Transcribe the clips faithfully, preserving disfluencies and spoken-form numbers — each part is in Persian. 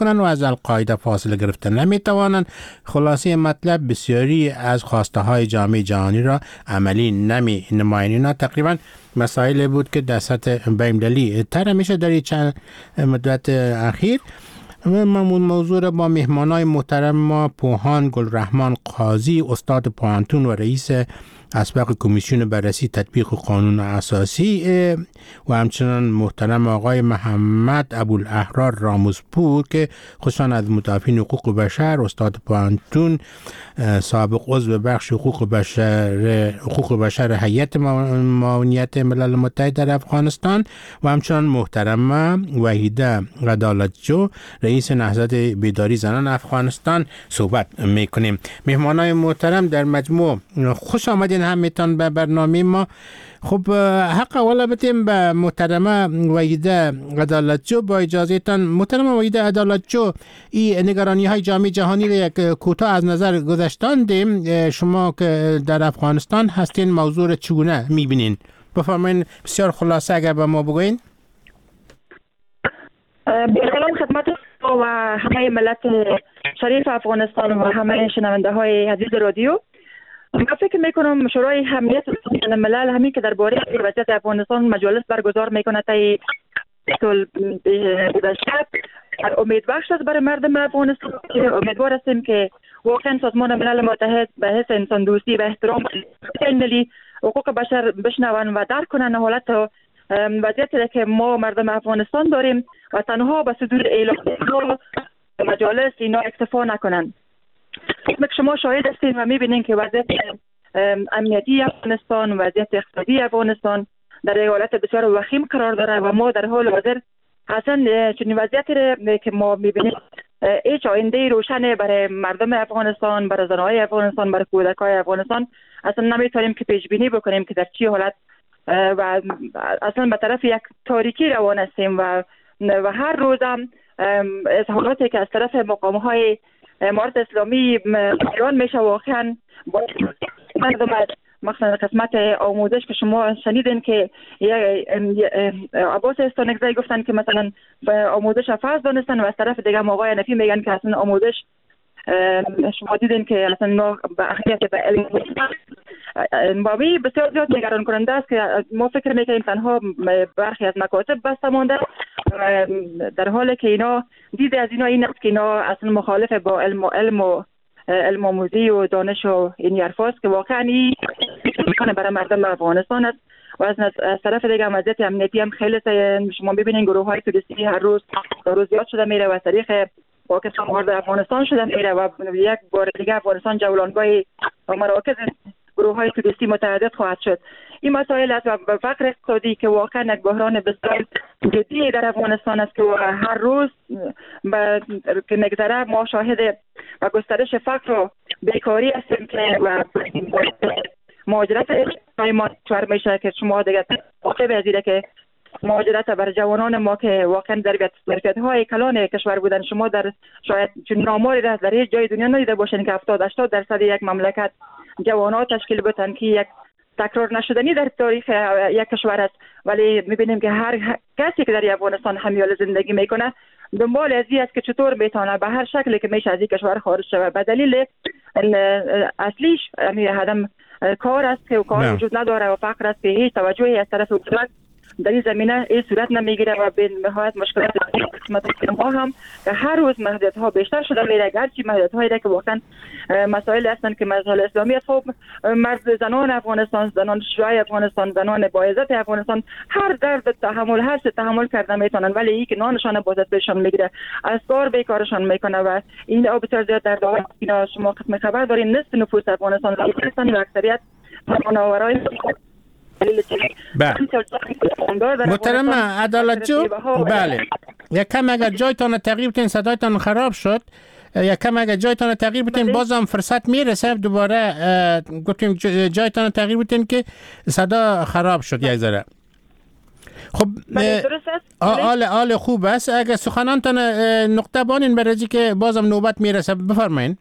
کنند و از القاعده فاصله گرفتن نمیتوانند. خلاصه مطلب بسیاری از خواسته های جامعه جهانی را عملی نمی نمایند. اینا تقریبا مسائل بود که در سطح بین‌المللی تر میشه در چند مدت اخیر. من موضوع را با مهمانای محترم ما پوهان گلرحمان قاضی، استاد پوهنتون و رئیس اسبق کمیسیون بررسی تطبیق قانون اساسی و همچنان محترم آقای محمد ابوالاحرار راموزپور که خصوصا از مدافعین حقوق بشر، استاد پوهنتون، سابق عضو بخش حقوق بشر حقوق بشر هیئت معاونیت ملل متحد در افغانستان و همچنان محترمه وحیده عدالتجو رئیس نهضت بیداری زنان افغانستان صحبت میکنیم. مهمانای محترم در مجموع خوش آمدین همتان به برنامه ما. خب حق اولا بتیم به محترمه وحیده عدالتجو با اجازهتان. محترمه وحیده عدالتجو، این نگرانی های جامعه جهانی را یک کوتاه از نظر گذاشتاندیم. شما که در افغانستان هستین موضوع را چگونه میبینین؟ بفرمایین بسیار خلاصه اگر به ما بگوین. سلام خدمت و همه ملت شریف افغانستان و همه شنونده های عزیز رادیو. من فکر میکنم شورای امنیت ملل همین که درباره وضعیت افغانستان مجالس برگزار میکنه تا سال گذشته امید بخش است برای مردم افغانستان. امیدوار هستیم که واقعا سازمان ملل متحد به حس انسان دوستی و احترام ملی حقوق بشر بشنون و درک کنن حالت وضعیتی که ما مردم افغانستان داریم و تنها به صدور اعلام مجالس اینا اکتفا نکنن. مثل شما شاهد هستید و میبینین که وضعیت امنیتی افغانستان، وضعیت اقتصادی افغانستان در یک حالت بسیار وخیم قرار داره و ما در حال حاضر اصلا چنین وضعیتی که ما میبینیم هیچ آینده روشن برای مردم افغانستان، برای زنهای افغانستان، برای کودکای افغانستان اصلا نمیتونیم که پیش بینی بکنیم که در چی حالت و اصلا به طرف یک تاریکی روان هستیم و و هر روز هم اظهاراتی که از طرف مقام‌های امارت اسلامی ایران میشه واقعا با مردم مثلا قسمت آموزش که شما شنیدین که عباس استانکزی گفتن که مثلا آموزش فرض دانستن و از طرف دیگه آقای نفی میگن که اصلا آموزش شما دیدین که اصلا به اهمیت به علم باوی بسیار زیاد نگران کننده است که ما فکر میکنیم تنها برخی از مکاتب بسته مانده در حالی که اینا دید از اینا این است که اینا اصلا مخالف با علم و علم و علم آموزی و دانش و این حرفاست که واقعا این میکنه برای مردم افغانستان است و از طرف دیگه وضعیت امنیتی هم خیلی شما ببینین گروه های توریستی هر روز در روز زیاد شده میره و از طریق پاکستان وارد افغانستان شده میره و یک بار دیگه افغانستان جولانگاه و مراکز گروه های توریستی متعدد خواهد شد. این مسائل است و فقر اقتصادی که واقعا یک بحران بسیار جدی در افغانستان است که هر روز که نگذره ما شاهد و گسترش فقر و بیکاری هستیم که و مهاجرت ما چور میشه که شما دیگه واقع بزیده که مهاجرت بر جوانان ما که واقعا در ظرفیت‌های کلان کشور بودن شما در شاید چون آماری در هیچ جای دنیا ندیده باشین که هفتاد هشتاد درصد یک مملکت جوانان تشکیل بدن که یک تکرار نشدنی در تاریخ یک کشور است. ولی میبینیم که هر کسی که در افغانستان همیال زندگی میکنه دنبال ازی است که چطور میتونه به هر شکلی که میشه از این کشور خارج شود. به دلیل اصلیش همین عدم کار است که کار وجود نداره و فقر است که هیچ توجهی از طرف حکومت در این زمینه این صورت نمیگیره و به نهایت مشکلات قسمت ما هم که هر روز محدودیت ها بیشتر شده میره. هرچی محدودیت هایی که واقعا مسائل هستند که مذهب اسلامی است. خب مرد زنان افغانستان، زنان شجاع افغانستان، زنان با عزت افغانستان هر درد تحمل هر چه تحمل کرده میتونن ولی این که نانشان بازت بهشون میگیره از کار بیکارشان میکنه و این بسیار زیاد در داخل اینا شما قسم خبر دارین نصف نفوس افغانستان و اکثریت مناورای بله. محترم عدالتجو، بله یک کم اگر جایتان تغییر بتین، صدایتان خراب شد، یک کم اگر جایتان تغییر بتین بازم فرصت میرسه دوباره گفتیم جایتان تغییر بتین که صدا خراب شد یک ذره. خب آل آل خوب است. اگر سخنانتان نقطه بانین برای که بازم نوبت میرسه بفرمایین.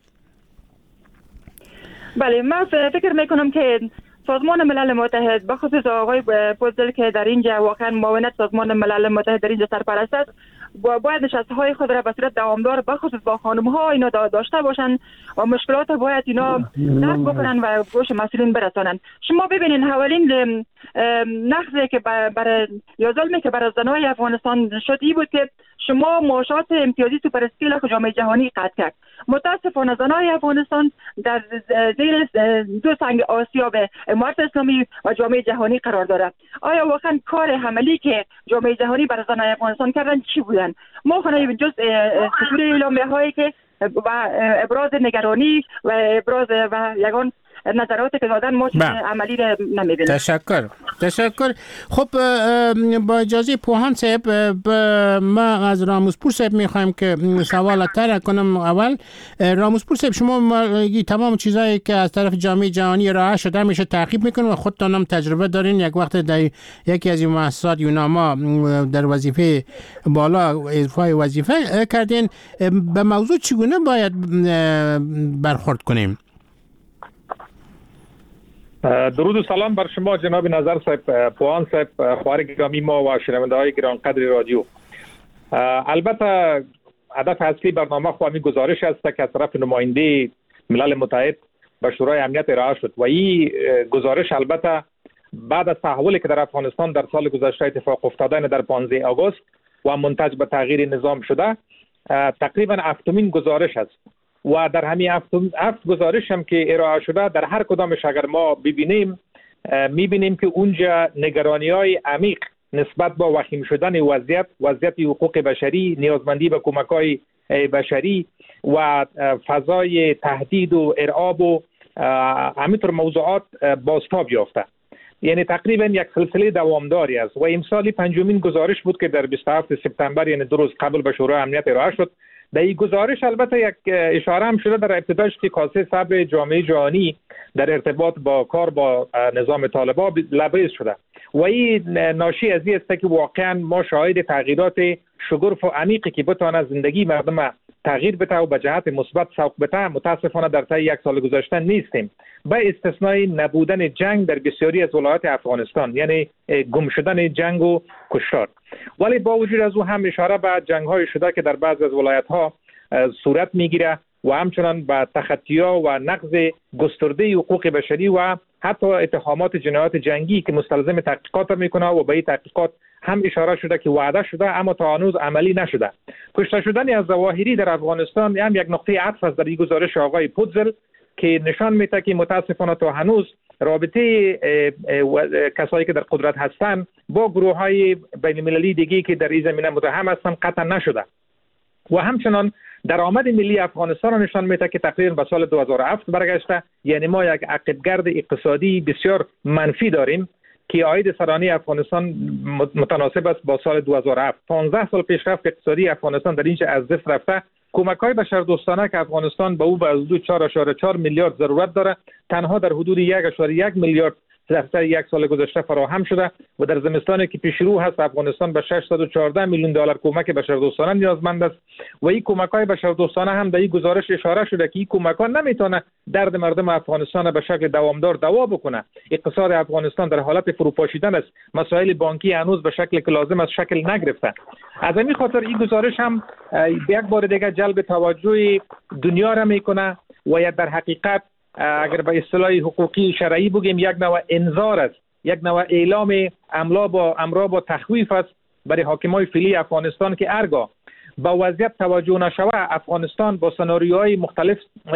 بله من فکر میکنم که سازمان ملل متحد بخصوص آقای پوزل که در اینجا واقعا معاونت سازمان ملل متحد در اینجا سرپرست است باید نشست‌های خود را به صورت دوامدار بخصوص با خانم‌ها اینا داشته باشن و مشکلات باید اینا درک بکنن و گوش مسئولین برسانن. شما ببینین حوالین نقضی که برای یا ظلمی که برای زنای افغانستان شد این بود که شما معاشات امتیازی سوپر اسکیل که جامعه جهانی قطع کرد. متاسفانه زنای افغانستان در زیر دو سنگ آسیاب امارت اسلامی و جامعه جهانی قرار دارد. آیا واقعا کار عملی که جامعه جهانی برای زنای افغانستان کردن چی بودن؟ ما خواهیم جز صدور اعلامیه هایی که و ابراز نگرانی و ابراز و یگان نظراتی که دادن ما عملی را نمیبینیم. تشکر تشکر. خب با اجازه پوهان صاحب ما از راموزپور صاحب میخوایم که سوال تر کنم. اول راموزپور صاحب شما تمام چیزایی که از طرف جامعه جهانی ارائه شده میشه تعقیب میکنن و خودتان هم تجربه دارین. یک وقت در یکی از این مؤسسات یوناما در وظیفه بالا اضافه وظیفه کردین. به موضوع چگونه باید برخورد کنیم؟ درود و سلام بر شما جناب نظر صاحب، پوان صاحب، خواهر گرامی ما و شنونده های گرانقدر رادیو. البته هدف اصلی برنامه خواهی گزارش است که از طرف نماینده ملل متحد به شورای امنیت ارائه شد و این گزارش البته بعد از تحولی که در افغانستان در سال گذشته اتفاق افتاده در پانزده آگوست و منتج به تغییر نظام شده تقریبا هفتمین گزارش است و در همین هفت هفت گزارش هم که ارائه شده در هر کدامش اگر ما ببینیم میبینیم که اونجا نگرانی‌های عمیق نسبت با وخیم شدن وضعیت وضعیت حقوق بشری، نیازمندی به کمک‌های بشری و فضای تهدید و ارعاب و همینطور موضوعات بازتاب یافته. یعنی تقریبا یک سلسله دوامداری است و امسال پنجمین گزارش بود که در بیست و هفتم سپتامبر یعنی دو روز قبل به شورای امنیت ارائه شد. در این گزارش البته یک اشاره هم شده در ابتدایش که کاسه صبر جامعه جهانی در ارتباط با کار با نظام طالبان لبریز شده و این ناشی از این است که واقعا ما شاهد تغییرات شگرف و عمیقی که بتواند زندگی مردم تغییر بده و به جهت مثبت سوق بده متاسفانه در طی یک سال گذشته نیستیم، به استثنای نبودن جنگ در بسیاری از ولایات افغانستان، یعنی گم شدن جنگ و کشتار. ولی با وجود از او هم اشاره به جنگ‌های شده که در بعض از ولایت‌ها صورت می‌گیره و همچنان به تخطی‌ها و نقض گسترده حقوق بشری و حتی اتهامات جنایات جنگی که مستلزم تحقیقات میکنه و به این تحقیقات هم اشاره شده که وعده شده اما تا هنوز عملی نشده. کشته شدن از ظواهری در افغانستان هم یک نقطه عطف است در این گزارش آقای پودزل که نشان میده که متاسفانه تا هنوز رابطه کسایی که در قدرت هستند با گروه‌های بین‌المللی دیگه که در این زمینه متهم هستند قطع نشده و همچنان درآمد ملی افغانستان را نشان میده که تقریبا به سال دو هزار و هفت برگشته. یعنی ما یک عقبگرد اقتصادی بسیار منفی داریم که عاید سرانه افغانستان متناسب است با سال دو هزار و هفت. پانزده سال پیشرفت اقتصادی افغانستان در اینجا از دست رفته. کمک‌های بشردوستانه که افغانستان به او به حدود چهار و چهار میلیارد ضرورت داره تنها در حدود یک و یک میلیارد در یک سال گذشته فراهم شده و در زمستانی که پیش رو هست افغانستان به ششصد و چهارده میلیون دلار کمک بشردوستانه نیازمند است و این کمک‌های بشردوستانه هم در این گزارش اشاره شده که این کمک‌ها نمیتونه درد مردم افغانستان به شکل دوامدار دوا بکنه. اقتصاد افغانستان در حالت فروپاشیدن است، مسائل بانکی هنوز به شکلی که لازم است شکل نگرفته. از همین خاطر این گزارش هم یک بار دیگه جلب توجه دنیا را میکنه و یا در حقیقت اگر به اصطلاح حقوقی شرعی بگیم یک نوع انذار است، یک نوع اعلام املا با امرا با تخویف است برای حاکمای فعلی افغانستان که هرگاه با وضعیت توجه نشود افغانستان با سناریوهای مختلف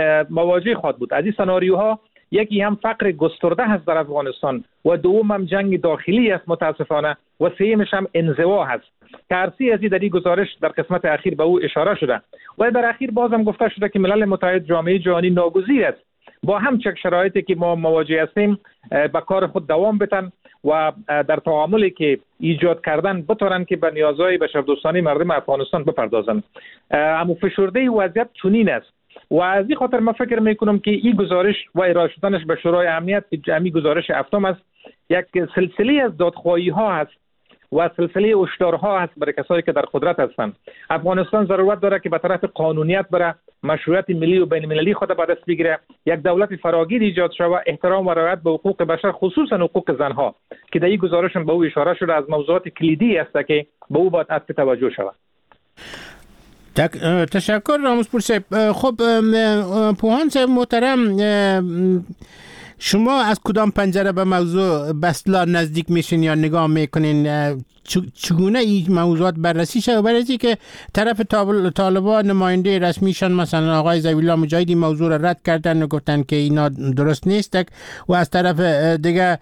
مواجه خواهد بود. از این سناریوها یکی هم فقر گسترده هست در افغانستان و دوم هم جنگ داخلی است متاسفانه و سومش هم انزوا هست. ترسی از این در این گزارش در قسمت اخیر به او اشاره شده و در اخیر بازم گفته شده که ملل متحد جامعه جهانی ناگزیر است با هم چک شرایطی که ما مواجه هستیم به کار خود دوام بدن و در تعاملی که ایجاد کردن بتونن که به نیازهای بشردوستانه مردم افغانستان بپردازن. اما فشرده وضعیت چنین است و از این خاطر ما فکر میکنم که این گزارش و ارائه شدنش به شورای امنیت جمعی گزارش هفتم است یک سلسله از دادخواهی ها است و سلسله هشدارها هست برای کسایی که در قدرت هستند. افغانستان ضرورت داره که به طرف قانونیت بره، مشروعیت ملی و بین المللی خود به دست بگیره، یک دولت فراگیر ایجاد شود، احترام و رعایت به حقوق بشر خصوصا حقوق زنها که در این گزارش به او اشاره شده از موضوعات کلیدی است که به او باید عطف توجه شود. تشکر رامزپور صاحب. خب پوهان صاحب محترم، شما از کدام پنجره به موضوع بسلا نزدیک میشین یا نگاه میکنین؟ چگونه این موضوعات بررسی شد؟ برای اینکه که طرف طالبان نماینده رسمیشان مثلا آقای ضوی‌الله مجاهدی موضوع را رد کردن و گفتن که اینا درست نیست و از طرف دیگه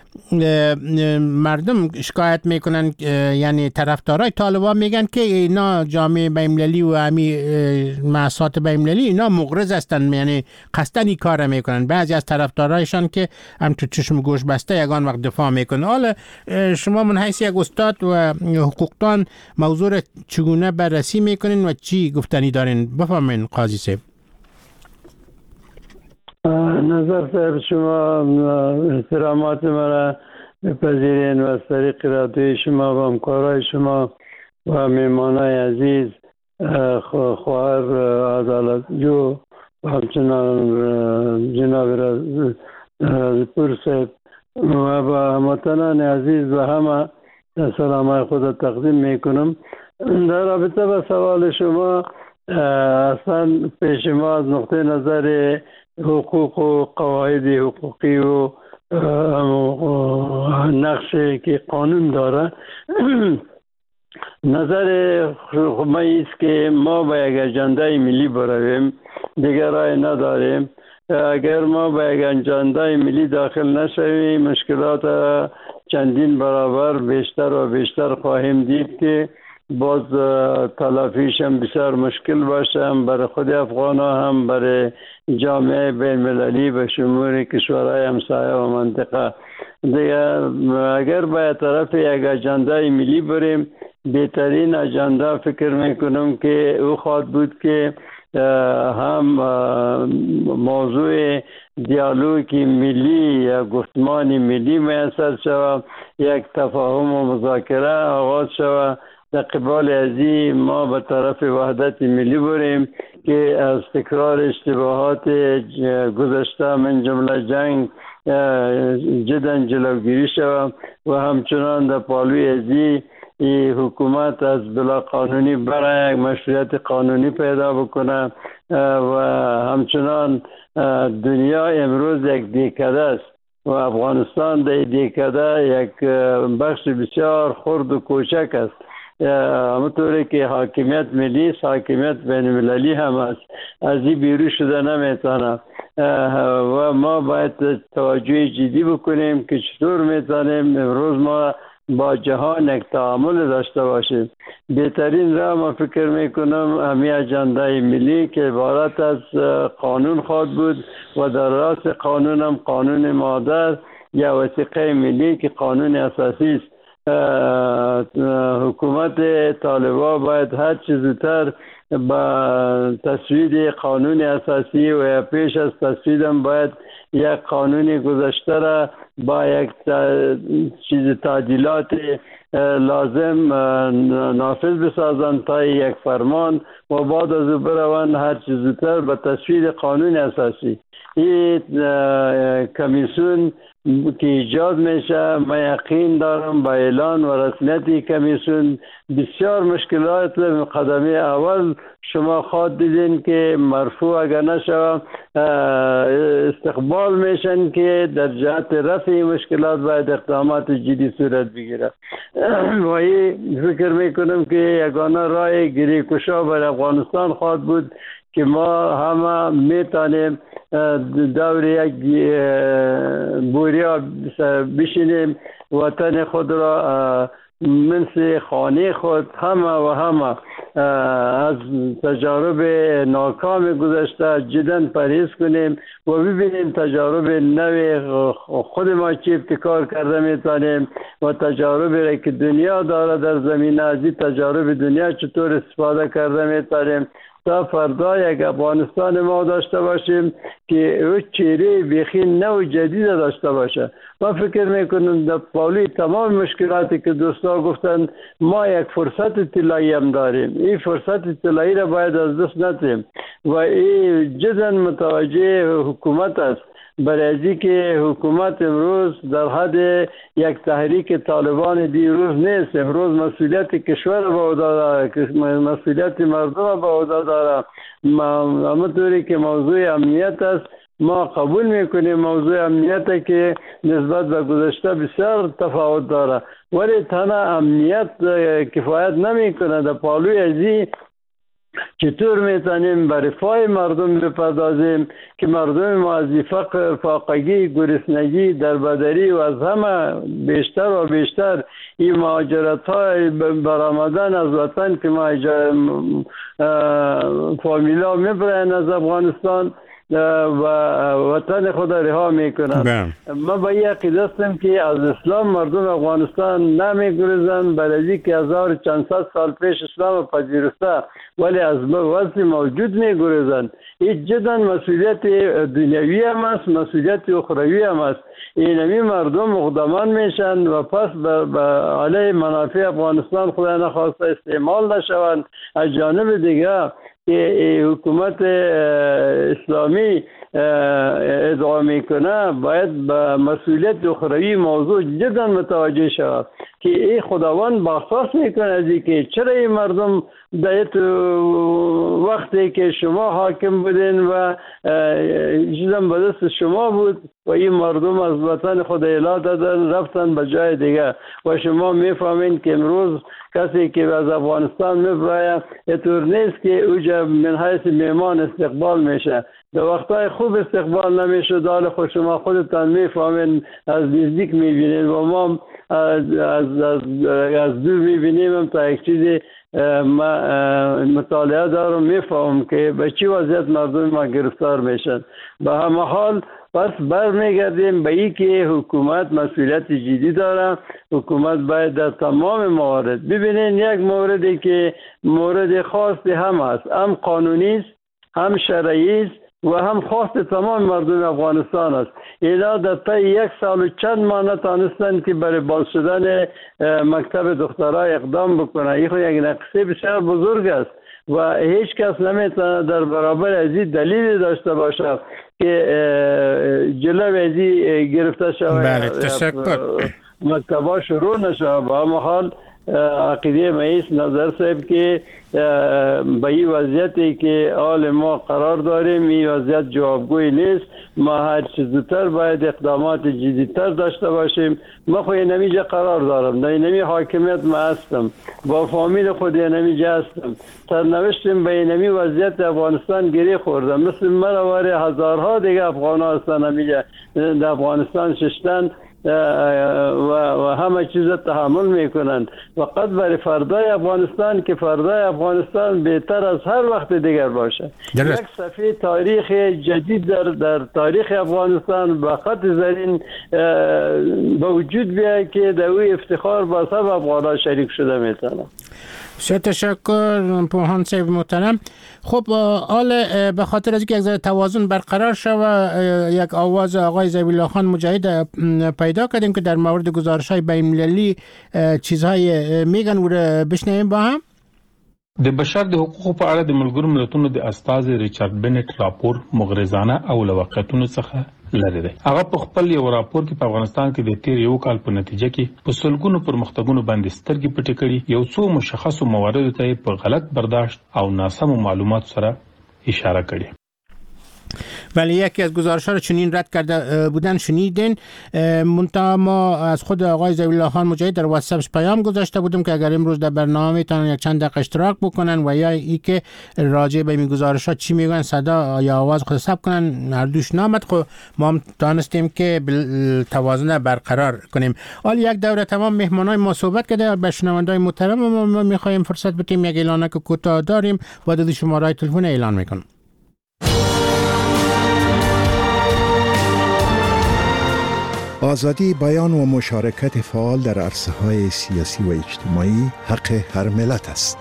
مردم شکایت میکنن، یعنی طرفدارای طالبان میگن که اینا جامعه بین‌المللی و همی مؤسسات بین‌المللی اینا مغرض هستن، یعنی قصدن این کار میکنن. بعضی از طرفدارایشان که هم تو چشم گوش بسته یگان وقت دفاع میکنن. حالا شما من حیث یک استاد و حقوقدان موضوع را چگونه بررسی میکنین و چی گفتنی دارین؟ بفرمایید قاضی صاحب. نظر صاحب، شما احترامات مرا بپذیرین و از طریق رادیوی شما و همکارای شما و میمانای عزیز، خواهر عدالت جو و همچنان جناب رازپور صاحب و با هموطنان عزیز و همه سلام خود تقدیم میکنم. در رابطه با سوال شما، اصلا پیش ما از نقطه نظر حقوق و قواعد حقوقی و نقشی که قانون داره نظر ما است که ما با یک اجنده ملی برویم، دیگر راه نداریم. اگر ما با یک اجنده ملی داخل نشویم مشکلات چندین برابر بیشتر و بیشتر خواهیم دید که باز تلافیش هم بسیار مشکل باشه، هم برای خود افغان ها هم برای جامعه بین المللی به شمول کشورهای همسایه و منطقه. دیگر اگر باید طرف یک اجنده ملی بریم، بهترین اجنده فکر میکنم که او خواهد بود که هم موضوع دیالوگ ملی یا گفتمان ملی میسر شود، یک تفاهم و مذاکره آغاز شود. در قبال ازی ما به طرف وحدت ملی بریم که از تکرار اشتباهات گذشته من جمله جنگ جدا جلوگیری شود و همچنان در پالوی ازی حکومت از بلا قانونی برای یک مشروعیت قانونی پیدا بکنه و همچنان دنیا امروز یک دیکده است و افغانستان در دیکده یک بخش بسیار خرد و کوچک است. همونطوری که حاکمیت ملی است، حاکمیت بین المللی هم است، از این بیرون شده نمیتونه و ما باید توجه جدی بکنیم که چطور میتونیم امروز ما با جهان یک تعامل داشته باشیم. بهترین راه ما فکر میکنم همی اجنده ملی که عبارت از قانون خواهد بود و در راست قانون هم قانون مادر یا وثیقه ملی که قانون اساسی است. حکومت طالبان باید هر چیز زودتر با تصویب قانون اساسی و پیش از تصویب هم باید یک قانون گذشته را با یک چیز تعدیلات لازم نافذ بسازند تا یک فرمان و بعد از او بروند هر چیز زودتر به تصویب قانون اساسی. این کمیسیون که ایجاد میشه، ما یقین دارم با اعلان و رسمیت کمیسیون بسیار مشکلات مقدمه اول شما خواهد دیدین که مرفوع اگر نشود استقبال میشن که در جهت رفع مشکلات باید اقدامات جدی صورت بگیره و این فکر میکنم که یگانه راه گریه‌کشا بر افغانستان خواهد بود که ما همه میتونیم دور یک بوریا بشینیم وطن خود را مثل خانه خود همه و همه از تجارب ناکام گذشته جدا پرهیز کنیم و ببینیم تجارب نو خود ما چی ابتکار کرده میتونیم و تجاربی را که دنیا داره در زمینه از این تجارب دنیا چطور استفاده کرده میتونیم تا فردا یک افغانستان ما داشته باشیم که او چهره بیخی نو جدید داشته باشه. ما فکر میکنم در پالوی تمام مشکلاتی که دوستا گفتن ما یک فرصت طلایی هم داریم. این فرصت طلایی را باید از دست ندیم و این جدا متوجه حکومت است. برای که حکومت امروز در حد یک تحریک طالبان دیروز نیست. امروز مسئولیت کشور به عهده داره، مسئولیت مردم به عهده داره. همونطوری که موضوع امنیت است، ما قبول میکنیم موضوع امنیت که نسبت به گذشته بسیار تفاوت داره، ولی تنها امنیت کفایت نمیکنه. در پالوی ازی چطور میتونیم به رفاه مردم بپردازیم که مردم ما از فقر، فاقگی، گرسنگی، دربدری و از همه بیشتر و بیشتر این مهاجرت های برآمدن از وطن که ما فامیلا میبرن از افغانستان و وطن خود رها میکنن. ما به این عقیده هستم که از اسلام مردم افغانستان نمیگریزند، برای که هزار چند صد سال پیش اسلام پذیرفته، ولی از وضع موجود میگریزند. این جدا مسئولیت دنیوی هم است، مسئولیت اخروی هم است. اینمی مردم مقدمان میشن و پس به علیه منافع افغانستان خدا نخواسته استعمال نشوند. از جانب دیگه که حکومت اسلامی ادعا میکنه باید به مسئولیت اخروی موضوع جدا متوجه شود که این خداوند بخواست میکنه از اینکه چرا این مردم در وقتی که شما حاکم بودین و چیزم به دست شما بود و این مردم از وطن خود اعلام دادن رفتن به جای دیگه و شما میفهمین که امروز کسی که از افغانستان میبره اینطور نیست که اوجا من حیث میمان استقبال میشه. در وقتای خوب استقبال نمیشه، دال خود شما خودتان میفهمین، از نزدیک میبینین و ما از, از, از, از دور میبینیم تا یک چیزی ما مطالعه دارم میفهم که به چی وضعیت مردم ما گرفتار میشن. به همه حال پس برمیگردیم به این که حکومت مسئولیت جدی داره. حکومت باید در تمام موارد ببینین، یک موردی که مورد خاصی هم است، هم قانونی است، هم شرعی است و هم خواست تمام مردم افغانستان است. اینا در طی یک سال و چند ماه نتانستن که برای باز شدن مکتب دخترای اقدام بکنه. این خود یک نقصه بسیار بزرگ است و هیچ کس نمیتونه در برابر از این دلیلی داشته باشه که جلوی از این گرفته شود. بله، تشکر. مکتبا شروع نشود. با همه حال عقیده مایست نظر صاحب که به این وضعیتی که حال ما قرار داریم این وضعیت جوابگوی نیست. ما هر چیز زودتر باید اقدامات جدیدتر داشته باشیم. ما خود اینمیجا قرار دارم، در اینمی حاکمیت ما هستم، با فامیل خود اینمیجا هستم، سرنوشتیم به اینمی وضعیت افغانستان گری خوردم. مثل من واره هزارها دیگه افغان ها هستن اینمیجا در افغانستان ششتن و, و همه چیز تحمل میکنند. فقط برای فردای افغانستان که فردای افغانستان بهتر از هر وقت دیگر باشه. درست. یک صفحه تاریخ جدید در, در تاریخ افغانستان با خط زرین به وجود بیاید که در اوی افتخار با سب افغانها شریک شده میتونه. بسیار تشکر پوهان صاحب محترم. خب حال به خاطر از که یک ذره توازن برقرار شود یک آواز آقای ذبیح الله خان مجاهد پیدا کردیم که در مورد گزارش‌های بین‌المللی چیزهای میگن و بشنویم با هم. د بشر د حقوقو په اړه د ملګرو ملتونو د استازي ریچارډ بنټ راپور مغرضانه او له واقعیتونو څخه لري دی. هغه په خپل یو راپور کې په افغانستان کې د تیر یو کال په نتیجه کې په سلګونو پرمختګونو باندې سترګې پټې کړي، یو څو مشخصو مواردو ته په غلط برداشت او ناسمو معلومات سره اشاره کړي. ولی یکی از گزارش‌ها رو چنین رد کرده بودن شنیدین. منتها ما از خود آقای ذبیح الله خان مجاهد در واتساپش پیام گذاشته بودیم که اگر امروز در برنامه میتونن یک چند دقیقه اشتراک بکنن و یا ای که راجع به این گزارش‌ها چی میگن صدا یا آواز خود ثبت کنن. هر دوش نامد خب ما هم دانستیم که توازن برقرار کنیم. حال یک دوره تمام مهمانای ما صحبت کرده. به شنوندگان محترم ما میخوایم فرصت بدیم یک اعلانه که کوتاه داریم و دو شماره تلفن اعلان میکنم. آزادی بیان و مشارکت فعال در عرصه‌های سیاسی و اجتماعی حق هر ملت است.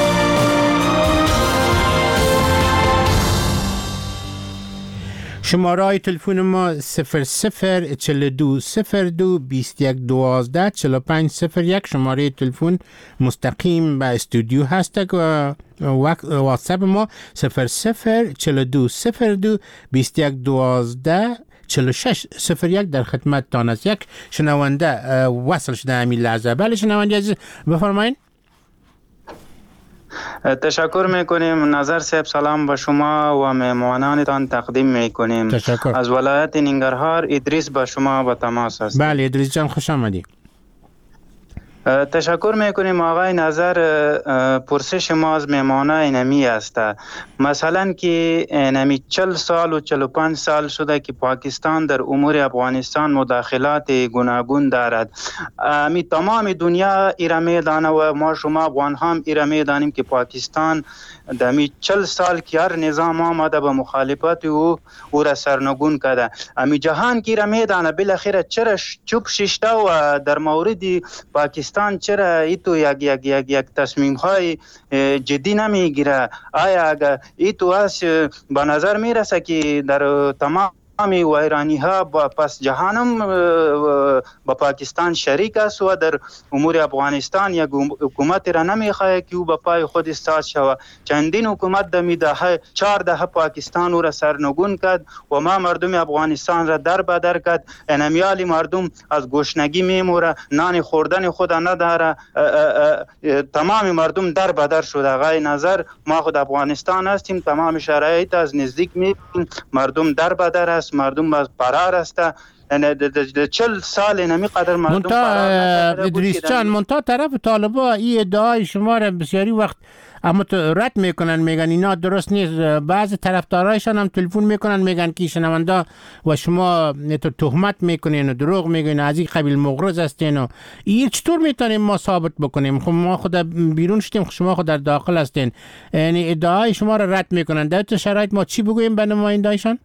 شماره تلفن ما صفر صفر چهل و دو صفر دو بیست و یک دوازده چهل و پنج صفر یک. شماره تلفن مستقیم به استودیو هست و واتساپ ما صفر صفر چهل و دو صفر دو بیست و یک دوازده چهل و شش صفر یک در خدمت تان است. یک شنونده وصل شده همین لحظه. بله شنونده عزیز بفرمایید. تشکر میکنیم نظر صاحب، سلام به شما و مهمانانتان تقدیم میکنیم. تشکر. از ولایت ننگرهار ادریس به شما به تماس است. بله ادریس جان خوش آمدید. تشکر میکنیم آقای نظر. پرسش ما از مهمانای نمی است، مثلا که نمی چل سال و چل و پنج سال شده که پاکستان در امور افغانستان مداخلات گوناگون دارد. می تمام دنیا ایره میدانه و ما شما افغان هم ایره میدانیم که پاکستان دمی چل سال که هر نظام آمده به مخالفت او او را سرنگون کرده. امی جهان که ایره میدانه بالاخره چرا چوب ششته و در مورد پاکستان چرا ایتو یک یک یک یک تصمیم های جدی نمیگیره؟ آیا اگر ایتو از به نظر میرسه که در تمام امی و ایرانی ها با پس جهانم با پاکستان شریک است و در امور افغانستان یک حکومت را نمیخواه که او به پای خود استاد شود. چندین حکومت دمی دهه چهار دهه پاکستان او را سرنگون کرد و ما مردم افغانستان را در بدر کرد. انمیالی مردم از گشنگی میموره، نان خوردن خود نداره، تمام مردم در بدر شده. آقای نظر ما خود افغانستان هستیم، تمام شرایط از نزدیک میبینیم، مردم در بدر است، مردم از فرار است. چل سال نمی قدر مردم منطقه ادریس جان منطقه طرف طالبا این ادعای شما را بسیاری وقت اما رد میکنن، میگن اینا درست نیست. بعض طرفدارایشان هم تلفن میکنن میگن که شنونده و شما تهمت میکنین و دروغ میگین، از این قبیل مغرض هستین و این چطور میتونیم ما ثابت بکنیم؟ خب ما خود بیرون شدیم، شما خود در داخل هستین، یعنی ادعای شما را رد میکنن. در این شرایط ما چی بگوییم به نماینده‌ایشان؟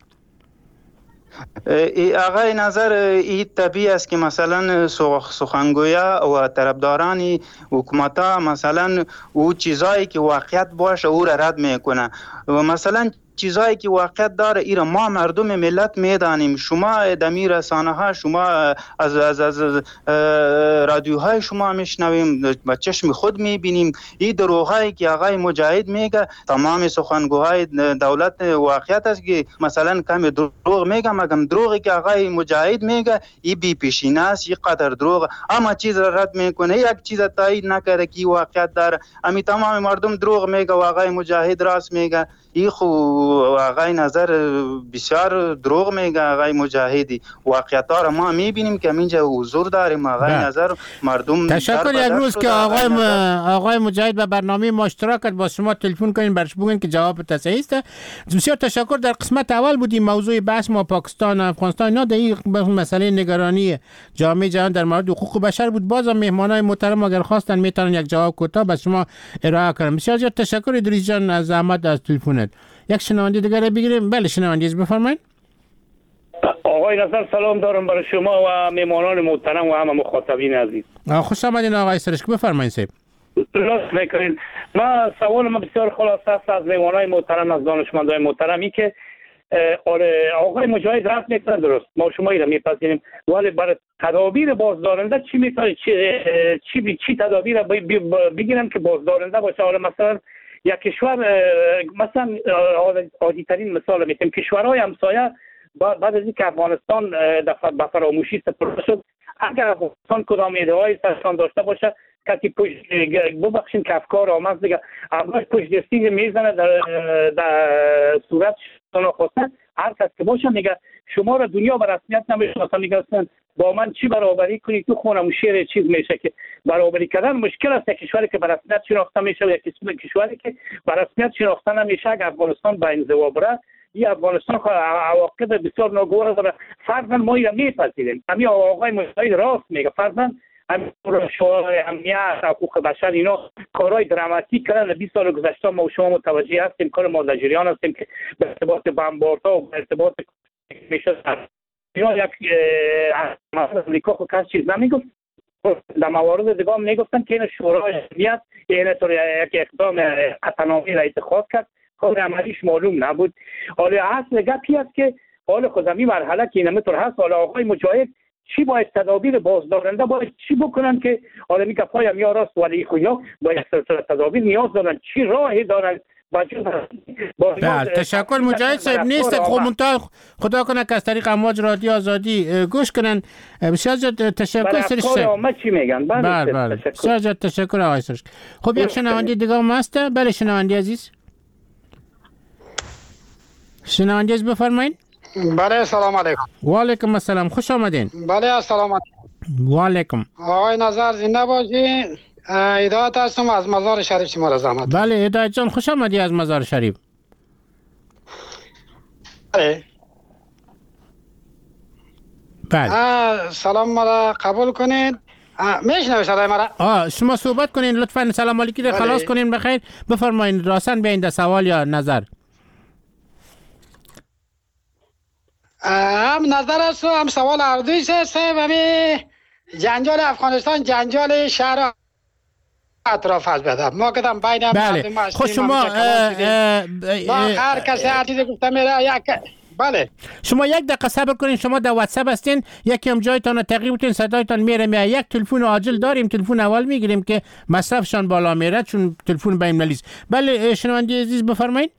آقای نظر این طبیعی است که مثلا سخنگویا و طرفداران حکومت ها مثلا او چیزایی که واقعیت باشه او را رد میکنه و مثلا چیزایی که واقعیت داره ایرا ما مردم ملت میدانیم. شما دمی رسانه ها شما از از از رادیوهای شما میشنویم، با چشم خود میبینیم این دروغایی که آقای مجاهد میگه. تمام سخنگوهای دولت واقعیت است که مثلا کم دروغ میگه، مگم دروغی که آقای مجاهد میگه این بی پیشینه است، این قدر دروغ، اما چیز را رد میکنه، یک چیز تایید نکرده که واقعیت داره. امی تمام مردم دروغ میگه و آقای مجاهد راست میگه. این خو آقای نظر بسیار دروغ میگه. آقای مجاهدی واقعیت ها را ما میبینیم که اینجا حضور داریم. آقای ده. نظر مردم تشکر. یک روز که آقای م... آقای مجاهد به برنامه ما اشتراک کرد با شما تلفن کنین برش بگین که جواب تصحیح است. بسیار تشکر. در قسمت اول بودیم موضوع بحث ما پاکستان و افغانستان اینا در این مسئله نگرانی جامعه جهان در مورد حقوق بشر بود. بازم مهمانای محترم اگر خواستن میتونن یک جواب کوتاه به شما ارائه کنم. بسیار زیاد تشکر ادریس جان از زحمت از تلفنت. یک شنونده دیگر بگیریم. بله شنونده از بفرمایید. آقای نظر سلام دارم برای شما و مهمانان محترم و همه مخاطبین عزیز. خوش آمدین آقای سرشک، بفرمایید صاحب. لطف میکنین. ما سوال ما بسیار خلاصه است از مهمانان محترم، از دانشمندان محترمی که آقای مجاهد رفت میکنن، درست ما شما ایرا میپذیریم، ولی برای تدابیر بازدارنده چی میتونه چی چی چی تدابیر بگیرن که بازدارنده باشه؟ حالا مثلا یک کشور مثلا عادی ترین مثال میتونیم کشورهای همسایه بعد از اینکه افغانستان به فراموشی سپرده شد، اگر افغانستان کدام ایده‌های سرشان داشته باشه کسی پشت ببخشید که افکار آمد دیگه اول پشت دستی میزنه در, در صورت ناخواسته هر کس که باشه میگه شما را دنیا به رسمیت نمیشناسه، میگه با من چی برابری کنی؟ تو خونم شیر چیز میشه که برابری کردن مشکل است. یک کشوری که به رسمیت شناخته میشه و یک کشوری که به رسمیت شناخته نمیشه، اگر افغانستان به انزوا بره این افغانستان عواقب بسیار ناگوار داره. فرضاً ما اینو میپذیریم، همین آقای مجاهد راست میگه، فرضاً همین شورای امنیت حقوق بشر اینا کارهای دراماتیک کردن. بیست سال گذشته ما و شما متوجه هستیم، کار ما در جریان هستیم که به ارتباط بمباردها و به ارتباط میشه اینا یک مثلا امریکا خود کس چیز نمیگفت، در موارد دیگه هم میگفتن که این شورای امنیت این طور یک اقدام قطعنامی را اتخاذ کرد، کار عملیش معلوم نبود. حالا اصل گپی است که حالا خود همین مرحله که این طور هست، حالا آقای مجاهد چی باید تدابیر بازدارنده باید چی بکنن که حالا میگه پای هم یا راست ولی خویا باید تدابیر نیاز دارن، چی راهی دارن بله تشکر مجاهد صاحب نیست خب منتها خدا کنه که از طریق امواج رادیو آزادی گوش کنن. بسیار زیاد تشکر سرش صاحب. چی میگن؟ بله بله بسیار زیاد تشکر آقای سرش. خب یک شنونده دیگه هم هست. بله شنونده عزیز، شنونده عزیز بفرمایید. بله سلام علیکم. و علیکم السلام، خوش آمدین. بله سلام علیکم. و علیکم. آقای نظر زنده باشین. هدایت هستم از مزار شریف شما را زحمت. بله هدایت جان خوش آمدی از مزار شریف. بله بله سلام مرا قبول کنید. میشنوید صدای مرا؟ آه شما صحبت کنین لطفا. سلام علیکی رو خلاص کنین بخیر. بفرمایید راسن بیاین در سوال یا نظر. هم نظر است و هم سوال اردویست است. همین جنجال افغانستان جنجال شهر اطراف هست. بدم ما کدام بین بله خود شما با هر کسی هر چیزی گفته میره یک. بله شما یک دقیقه صبر کنین. شما در واتساپ هستین، یکی هم جایتان تغییر بتین، صدایتان میره میاد. یک تلفن عاجل داریم، تلفن اول میگیریم که مصرفشان بالا میره چون تلفن بین ملیز. بله شنونده عزیز بفرمایید.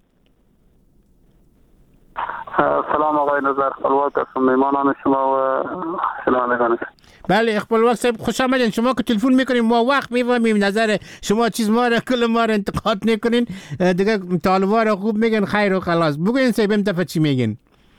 سلام آقای نظر خلوات هستم، میمانان شما و شنوندگان. بله اقبال وقت صاحب خوش آمدین. شما که تلفن میکنین ما وقت میفهمیم نظر شما چیز ما را کل ما را انتقاد نکنین دیگه. طالبا را خوب میگن خیر و خلاص. بگوین صاحب این دفعه چی میگین؟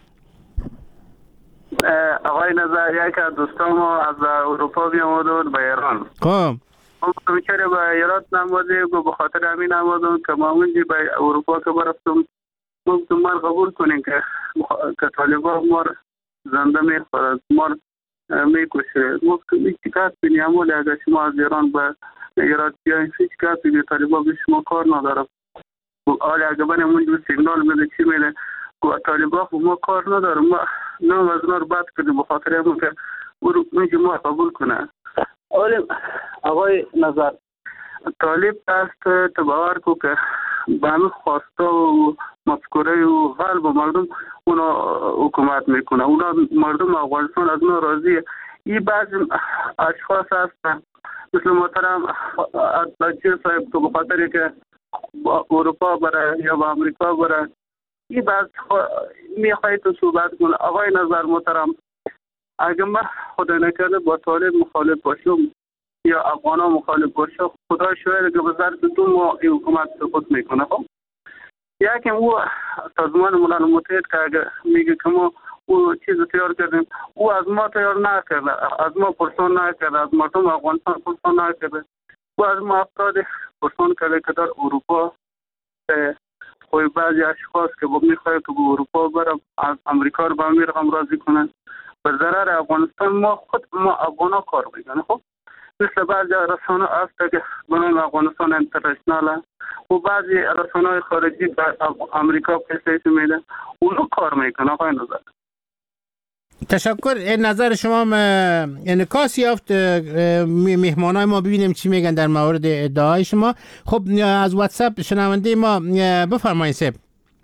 آقای نظر یک از دوستان ما از اروپا بیامدن به ایران. خب ما میچاره به ایران نمازیم و به خاطر همین نمازم که ما اونجا به اروپا که برفتم ممکن ما قبول کنیم که که طالبان ما زنده میخورد، ما میکشه. ممکن میکشکت بینیم ولی اگر شما از ایران به ایران بیایین هیچکت بینیم طالبان به شما کار ندارم. حالا اگر بنیم اونجا سیگنال میده چی میده و طالبان خب ما کار ندارم. ما نام از نار بد کردیم به خاطر همون که اونجا ما قبول کنه. آقای نظر طالب است تباور کو که به همه خواسته و مفکوره و قلب مردم اونا حکومت میکنه. اونا مردم افغانستان از اونا راضیه. این بعضی اشخاص هستن مثل محترم اطلاجی صاحب که بخاطر که اروپا بره یا با امریکا بره این بعض میخواهی تو صحبت کنه. آقای نظر محترم اگر من خدا نکرده با طالب مخالف باشم یا افغانا مخالف باشه خدا شاید که به ظرف دو ماه این حکومت سقوط میکنه. خب یکی او سازمان ملل متحد که اگر میگه که ما او چیز تیار کردیم او از ما تیار نکرده، از ما پرسان نکرده، از مردم افغانستان پرسان نکرده. او از ما افراد پرسان کرده که در اروپا خوی بعضی اشخاص که با میخواه که به اروپا برم از امریکا رو به امیر هم راضی کنن به ضرر افغانستان. ما خود ما افغانا کار میکنه. خب مثل بعضی رسانه هست که بنام افغانستان انترنشنال و بعضی رسانه خارجی به امریکا پیسه میده اونو کار میکنه. آقای نظر تشکر. این نظر شما انعکاس یافت. مهمانای ما ببینیم چی میگن در مورد ادعای شما. خب از واتساپ شنونده ما بفرمایید صاحب.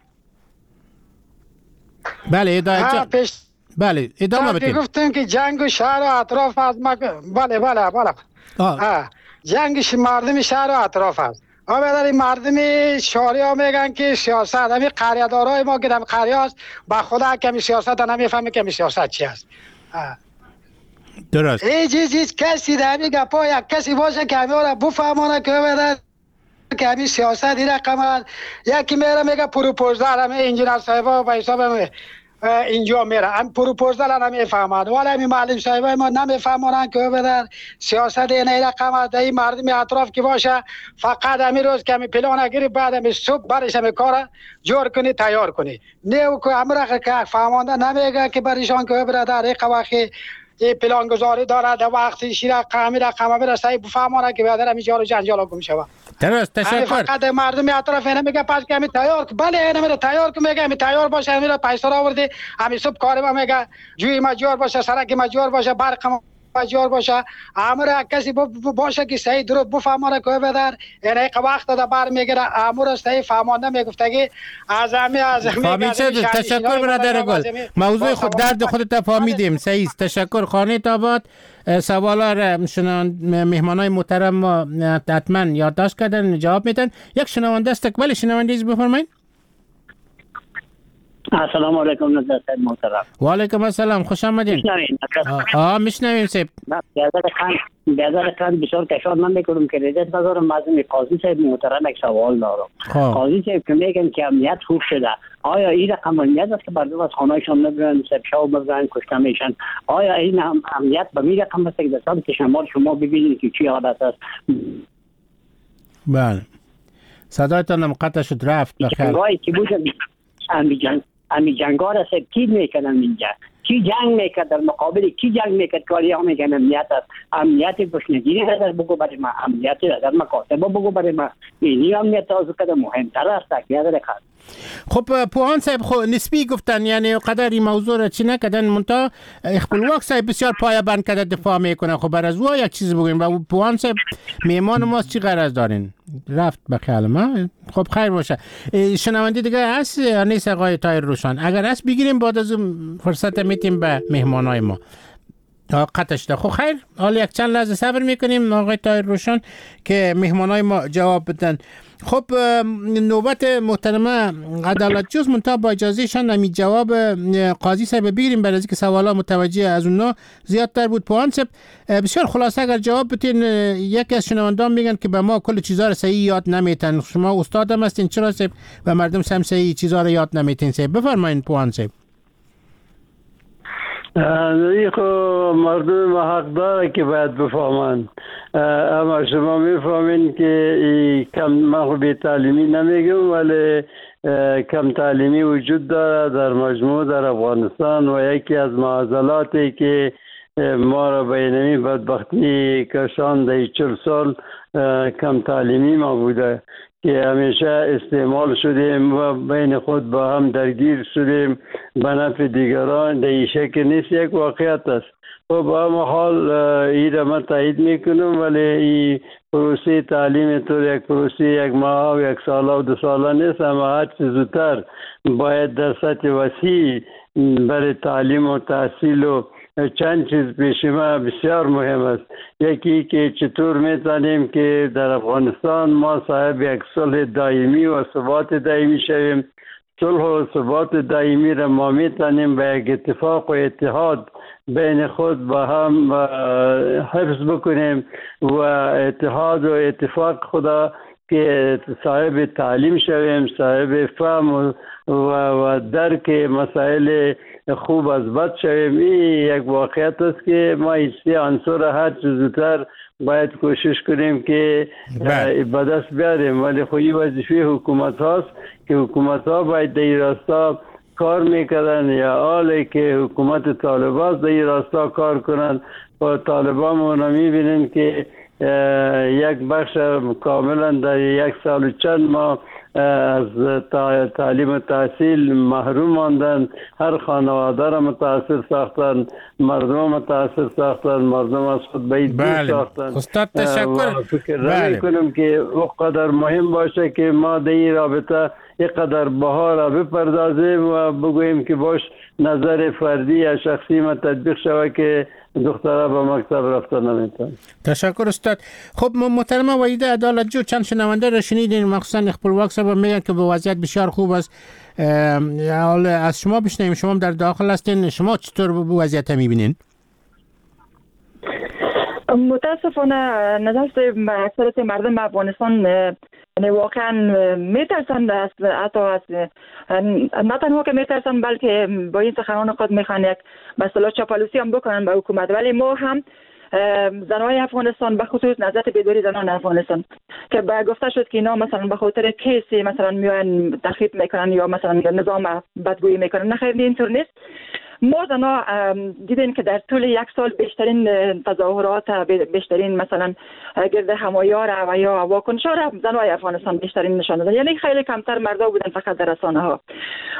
بله ادعای بله ادامه بدید. گفتم که جنگ و شهر و اطراف از ما. بله بله بله آه. جنگ مردم شهر و اطراف است. ما بداریم مردم شهری ها میگن که سیاست همی قریه‌دارای ما که در قریه است با خدا کمی سیاست نمیفهمه کمی سیاست چی است. درست. هیچ هیچ هیچ کسی در همی گپا یک کسی باشه که همی را بفهمانه که بدن که همی سیاست این رقم است. یکی میره میگه پروپوزال همی انجینر صاحبا و حساب همی اینجا میره هم پروپوزال هم نمیفهمند ولی همین معلم صاحبای ما نمیفهمند که بدن سیاست این رقم است. این مردم اطراف که باشه فقط همین روز که همین پلان گیری بعد همین صبح برش همین کار جور کنی تیار کنی نه که امرا که فهمانده نمیگه که برایشان که برادر یک وقتی این پلان گذاری داره در وقتی شیره قامی رقم برسه بفهمانه که برادر همین جارو جنجال گم شوه. درست تشکر. فقط مردم اطراف اینه میگه پس که همین تیار بله اینه میره تیار که میگه همین تیار باشه همین پیسه را آورده همین صبح کاری ما میگه جوی مجور باشه سرک مجور باشه برق جار باشه امر کسی باشه که صحیح درست بفهمانه که بدر یعنی وقت دا بر میگیره امر صحیح فهمانده میگفتگی از همه از همه تشکر برادر گل موضوع خود درد خودت فهمیدیم صحیح تشکر خانه آباد سوالا را شنوان مهمانای محترم ما حتما یادداشت کردن جواب میدن یک شنونده است ولی شنونده بفرمایید. السلام علیکم نظر صاحب محترم. و علیکم السلام خوش آمدین. میشنوین؟ آه میشنویم صاحب. بیادر خان بیادر خان بسیار تشکر من میکنم که رضایت بذارم از قاضی صاحب محترم یک سوال دارم. قاضی صاحب که میگن که امنیت خوب شده آیا این رقم امنیت است که مردم از خانه‌شان نمیرن سب شاو بزنن کشته میشن آیا این امنیت به می رقم است که در سمت شمال شما ببینید که چی حالت است؟ بله صدایتان هم قطع شد رفت بخیر. وای که بود امی جنگ امی جنگار است کی میکنن اینجا کی جنگ میکرد در مقابل کی جنگ میکرد کاری ها میگن امنیت است امنیت گشنگیری در بگو برای ما امنیت در مکاتبه بگو برای ما اینی امنیت از کده مهمتر است که یاد رکھا. خب پوان صاحب خو نسبی گفتن یعنی قدر این موضوع را چی نکردن منتها خپلواک صاحب بسیار پایه‌بند کرده دفاع میکنه. خب بر از او یک چیز بگوین و پوان صاحب میهمان ما چی غرض دارین رفت به خیال ما. خب خیر باشه. شنونده دیگه هست نیست آقای طاهر روشن؟ اگر هست بگیریم بعد از فرصت میتیم به مهمانای ما. قطعش ده. خب خیر حالا یک چند لحظه صبر میکنیم آقای طاهر روشن که مهمانای ما جواب بدن. خب نوبت محترمه عدالت جز منتها با اجازه شان نمی جواب قاضی صاحب بگیریم برای اینکه سوالا متوجه از اونا زیادتر بود. پوان صاحب بسیار خلاصه اگر جواب بتین. یکی از شنوندان میگن که به ما کل چیزا رو صحیح یاد نمیتن. شما استادم هستین چرا صاحب و مردم هم صحیح چیزا رو یاد نمیتین صاحب؟ بفرمایید پوان صاحب. این خو مردم حق داره که باید بفهمند اما شما میفهمین که کم من بی تعلیمی نمیگم ولی کم تعلیمی وجود داره در مجموع در افغانستان و یکی از معضلاتی که ما را به اینمی بدبختی کشان در چل سال کم تعلیمی ما بوده که همیشه استعمال شدیم و بین خود با هم درگیر شدیم به نفع دیگران. در این شکل نیست یک واقعیت است. و با هم حال این را من تایید میکنم ولی این پروسه تعلیم طور یک پروسه یک ماه و یک ساله و دو ساله نیست اما هر چیز زودتر باید در سطح وسیع برای تعلیم و تحصیل و چند چیز پیش ما بسیار مهم است. یکی که چطور میتونیم که در افغانستان ما صاحب یک صلح دائمی و ثبات دائمی شویم. صلح و ثبات دائمی را ما میتونیم به یک اتفاق و اتحاد بین خود با هم حفظ بکنیم و اتحاد و اتفاق خدا که صاحب تعلیم شویم صاحب فهم و, و درک مسائل خوب از بد شویم. این یک واقعیت است که ما این سه عنصر هر چیز زودتر باید کوشش کنیم که به دست بیاریم ولی خب این وظیفه حکومت هاست که حکومت ها باید در این راستا کار میکردن یا حالی که حکومت طالبان در این راستا کار کنند و طالبان ما میبینن که یک بخش کاملا در یک سال و چند ماه از تعلیم و تحصیل محروم ماندن. هر خانواده را متاثر ساختن مردم متاثر ساختن مردم از خود باید دور ساختن. استاد تشکر. فکر نمی کنم که اقدر مهم باشه که ما در این رابطه اینقدر بها را بپردازیم و بگوییم که باش نظر فردی یا شخصی ما تطبیق شود که دخترها به مکتب رفتن نمیتون. تشکر استاد. خب محترمه وحیده عدالت جو چند شنونده را شنیدین مخصوصا خپلواک صاحب میگن که به وضعیت بسیار خوب است. حالا از شما بشنویم شما در داخل هستین شما چطور به وضعیت میبینین؟ متاسفانه نظر اکثریت مردم افغانستان واقعا میترسند از حتی از نه تنها که میترسند بلکه با این سخنان خود میخوان یک مسئله چاپلوسی هم بکنن به حکومت. ولی ما هم زنهای افغانستان به خصوص نظرت بیداری زنان افغانستان که به گفته شد که اینا مثلا به خاطر کیسی مثلا میان تخریب میکنن یا مثلا نظام بدگویی میکنن. نه خیر اینطور نیست. ما زنها دیدیم که در طول یک سال بیشترین تظاهرات بیشترین مثلا گرد همایار و یا واکنش‌ها را زنهای افغانستان بیشترین نشان دادن. یعنی خیلی کمتر مردا بودن فقط در رسانه ها.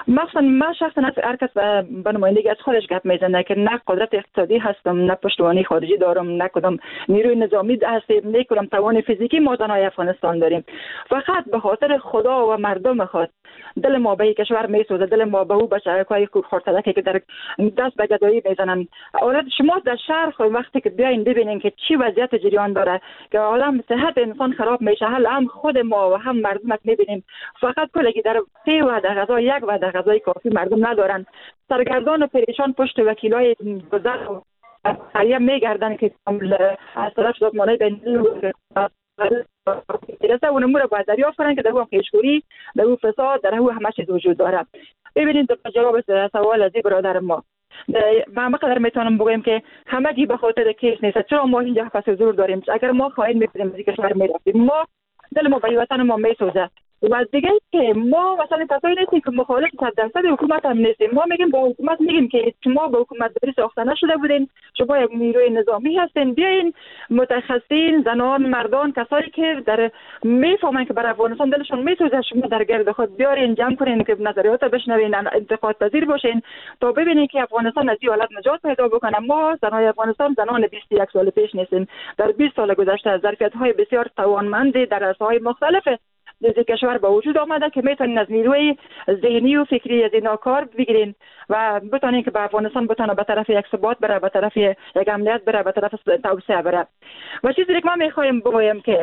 مثلا من شخصا هر کس به نمایندگی از خودش گپ میزنه که نه قدرت اقتصادی هستم، نه پشتوانه خارجی دارم، نه کدام نیروی نظامی هستیم، نه کدام توان فیزیکی ما زنای افغانستان داریم. فقط به خاطر خدا و مردم خود دل ما به کشور میسوزه، دل ما به او بچه‌های خردسالکی که در دست به گدایی میزنن. اولاد شما در شهر خود وقتی که بیاین ببینین که چی وضعیت جریان داره که عالم صحت انسان خراب میشه، هم خود ما و هم مردم میبینیم فقط کلگی در سه و در غذا یک و در غذای کافی مردم ندارن. سرگردان و پریشان پشت وکیلای گذر و خریه میگردن که از طرف سازمانهای بین‌المللی درسته اون امور باید دریافت کنن که در اون پیشگویی، در اون فساد، در اون همه چیز وجود داره. ببینید در جواب سوال از برادر ما ما قدر میتونم بگم که همگی به خاطر کیس نیست. چرا ما اینجا پس حضور داریم؟ اگر ما خواهیم می‌بینیم از کشور میرفتیم، ما دل ما به وطن ما میسوزه. و دیگه که ما مثلا کسایی نیستیم که مخالف صد درصد حکومت هم نیستیم. ما میگیم با حکومت میگیم که شما با حکومت داری ساخته نشده بودین، شما یک نیروی نظامی هستین، بیاین متخصصین، زنان، مردان، کسایی که در میفهمن که برای افغانستان دلشون میسوزه، شما در گرد خود بیارین، جمع کنین که نظریات بشنوین، انتقاد پذیر باشین تا ببینین که افغانستان از این حالت نجات پیدا بکنه. ما زنان افغانستان زنان بیست و یک سال پیش نیستیم. در بیست سال گذشته ظرفیت‌های بسیار توانمند در عرصه‌های مختلف در کشور با وجود آمده که میتونین از نیروی ذهنی و فکری از اینا کار بگیرین و بتونین که به افغانستان بتونه به طرف یک ثبات بره، به طرف یک امنیت بره، به طرف توسعه بره. و چیزی که من میخوایم بگویم که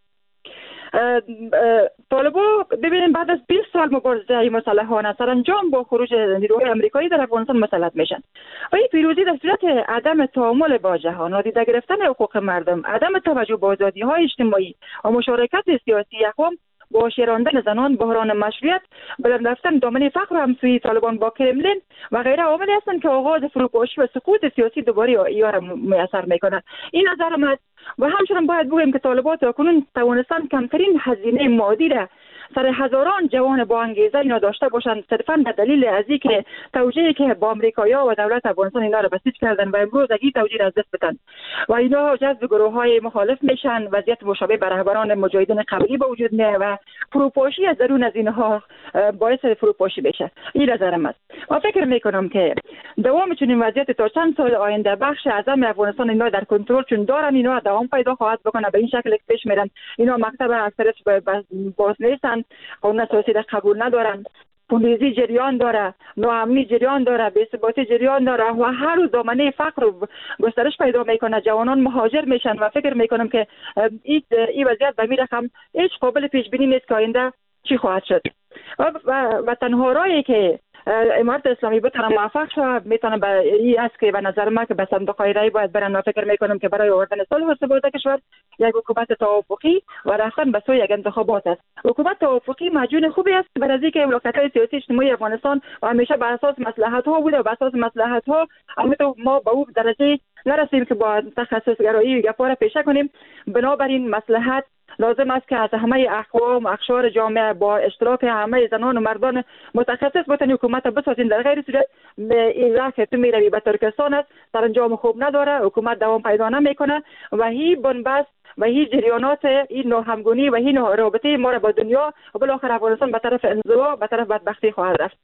طالبا ببینیم بعد از بیست سال مبارزه مسلحانه سرانجام با خروج نیروهای آمریکایی در افغانستان مسلط میشن و این پیروزی در صورت عدم تعامل با جهان، نادیده گرفتن حقوق مردم، عدم توجه به آزادی‌های اجتماعی و مشارکت سیاسی اقوام با شیراندن زنان، بحران مشروعیت، بلند رفتن دامنه فقر و همسویی طالبان با کرملین و غیره عواملی هستند که آغاز فروپاشی و سقوط سیاسی دوباره ایار را میسر میکنه. این نظر من و همچنین باید بگویم که طالبان تاکنون توانستن کمترین هزینه مادی را سر هزاران جوان با انگیزه اینا داشته باشند، صرفا به دلیل از اینکه توجیهی که با آمریکایی‌ها و دولت افغانستان اینا را بسیج کردن و امروز این توجیه از دست بدن و اینا جذب گروه‌های مخالف میشن، وضعیت مشابه بر رهبران مجاهدین قبلی به وجود میاد و فروپاشی از درون از اینها باعث فروپاشی بشه. این نظرم است. من فکر میکنم که دوام چنین وضعیت تا چند سال آینده بخش اعظم افغانستان اینا در کنترل چون دارن، اینا دوام پیدا خواهد بکنه. به این شکل که پیش میرن اینا مکتب اکثریت باز نیستن، قانون اساسی را قبول ندارن، پولیزی جریان داره، ناامنی جریان داره، بی‌ثباتی جریان داره و هر روز دامنه فقر و گسترش پیدا میکنه، جوانان مهاجر میشن و فکر میکنم که این این وضعیت به این رقم هیچ قابل پیش بینی نیست که آینده چی خواهد شد. و, و, و تنها راهی که امارت اسلامی بتونه موفق شود میتونه به این است که به نظر من که به صندوق رای باید برن و فکر میکنم که برای آوردن صلح و ثبات کشور یک حکومت توافقی و رفتن به سوی یک انتخابات است. حکومت توافقی مجون خوبی است برای از اینکه ولایت‌های سیاسی اجتماعی افغانستان و همیشه بر اساس مصلحت ها بوده و بر اساس مصلحت ها البته ما به اون درجه نرسیم که با تخصص گرایی گپا پیشه کنیم. بنابراین مصلحت لازم است که از همه اقوام و اقشار جامعه با اشتراک همه زنان و مردان متخصص بتونی حکومت بسازین. در غیر صورت این راه که تو میروی به ترکستان است سرانجام خوب نداره، حکومت دوام پیدا نمیکنه و هی بنبست و هی جریانات این ناهمگونی و هی رابطه ما را با دنیا و بالاخره افغانستان به طرف انزوا به طرف بدبختی خواهد رفت.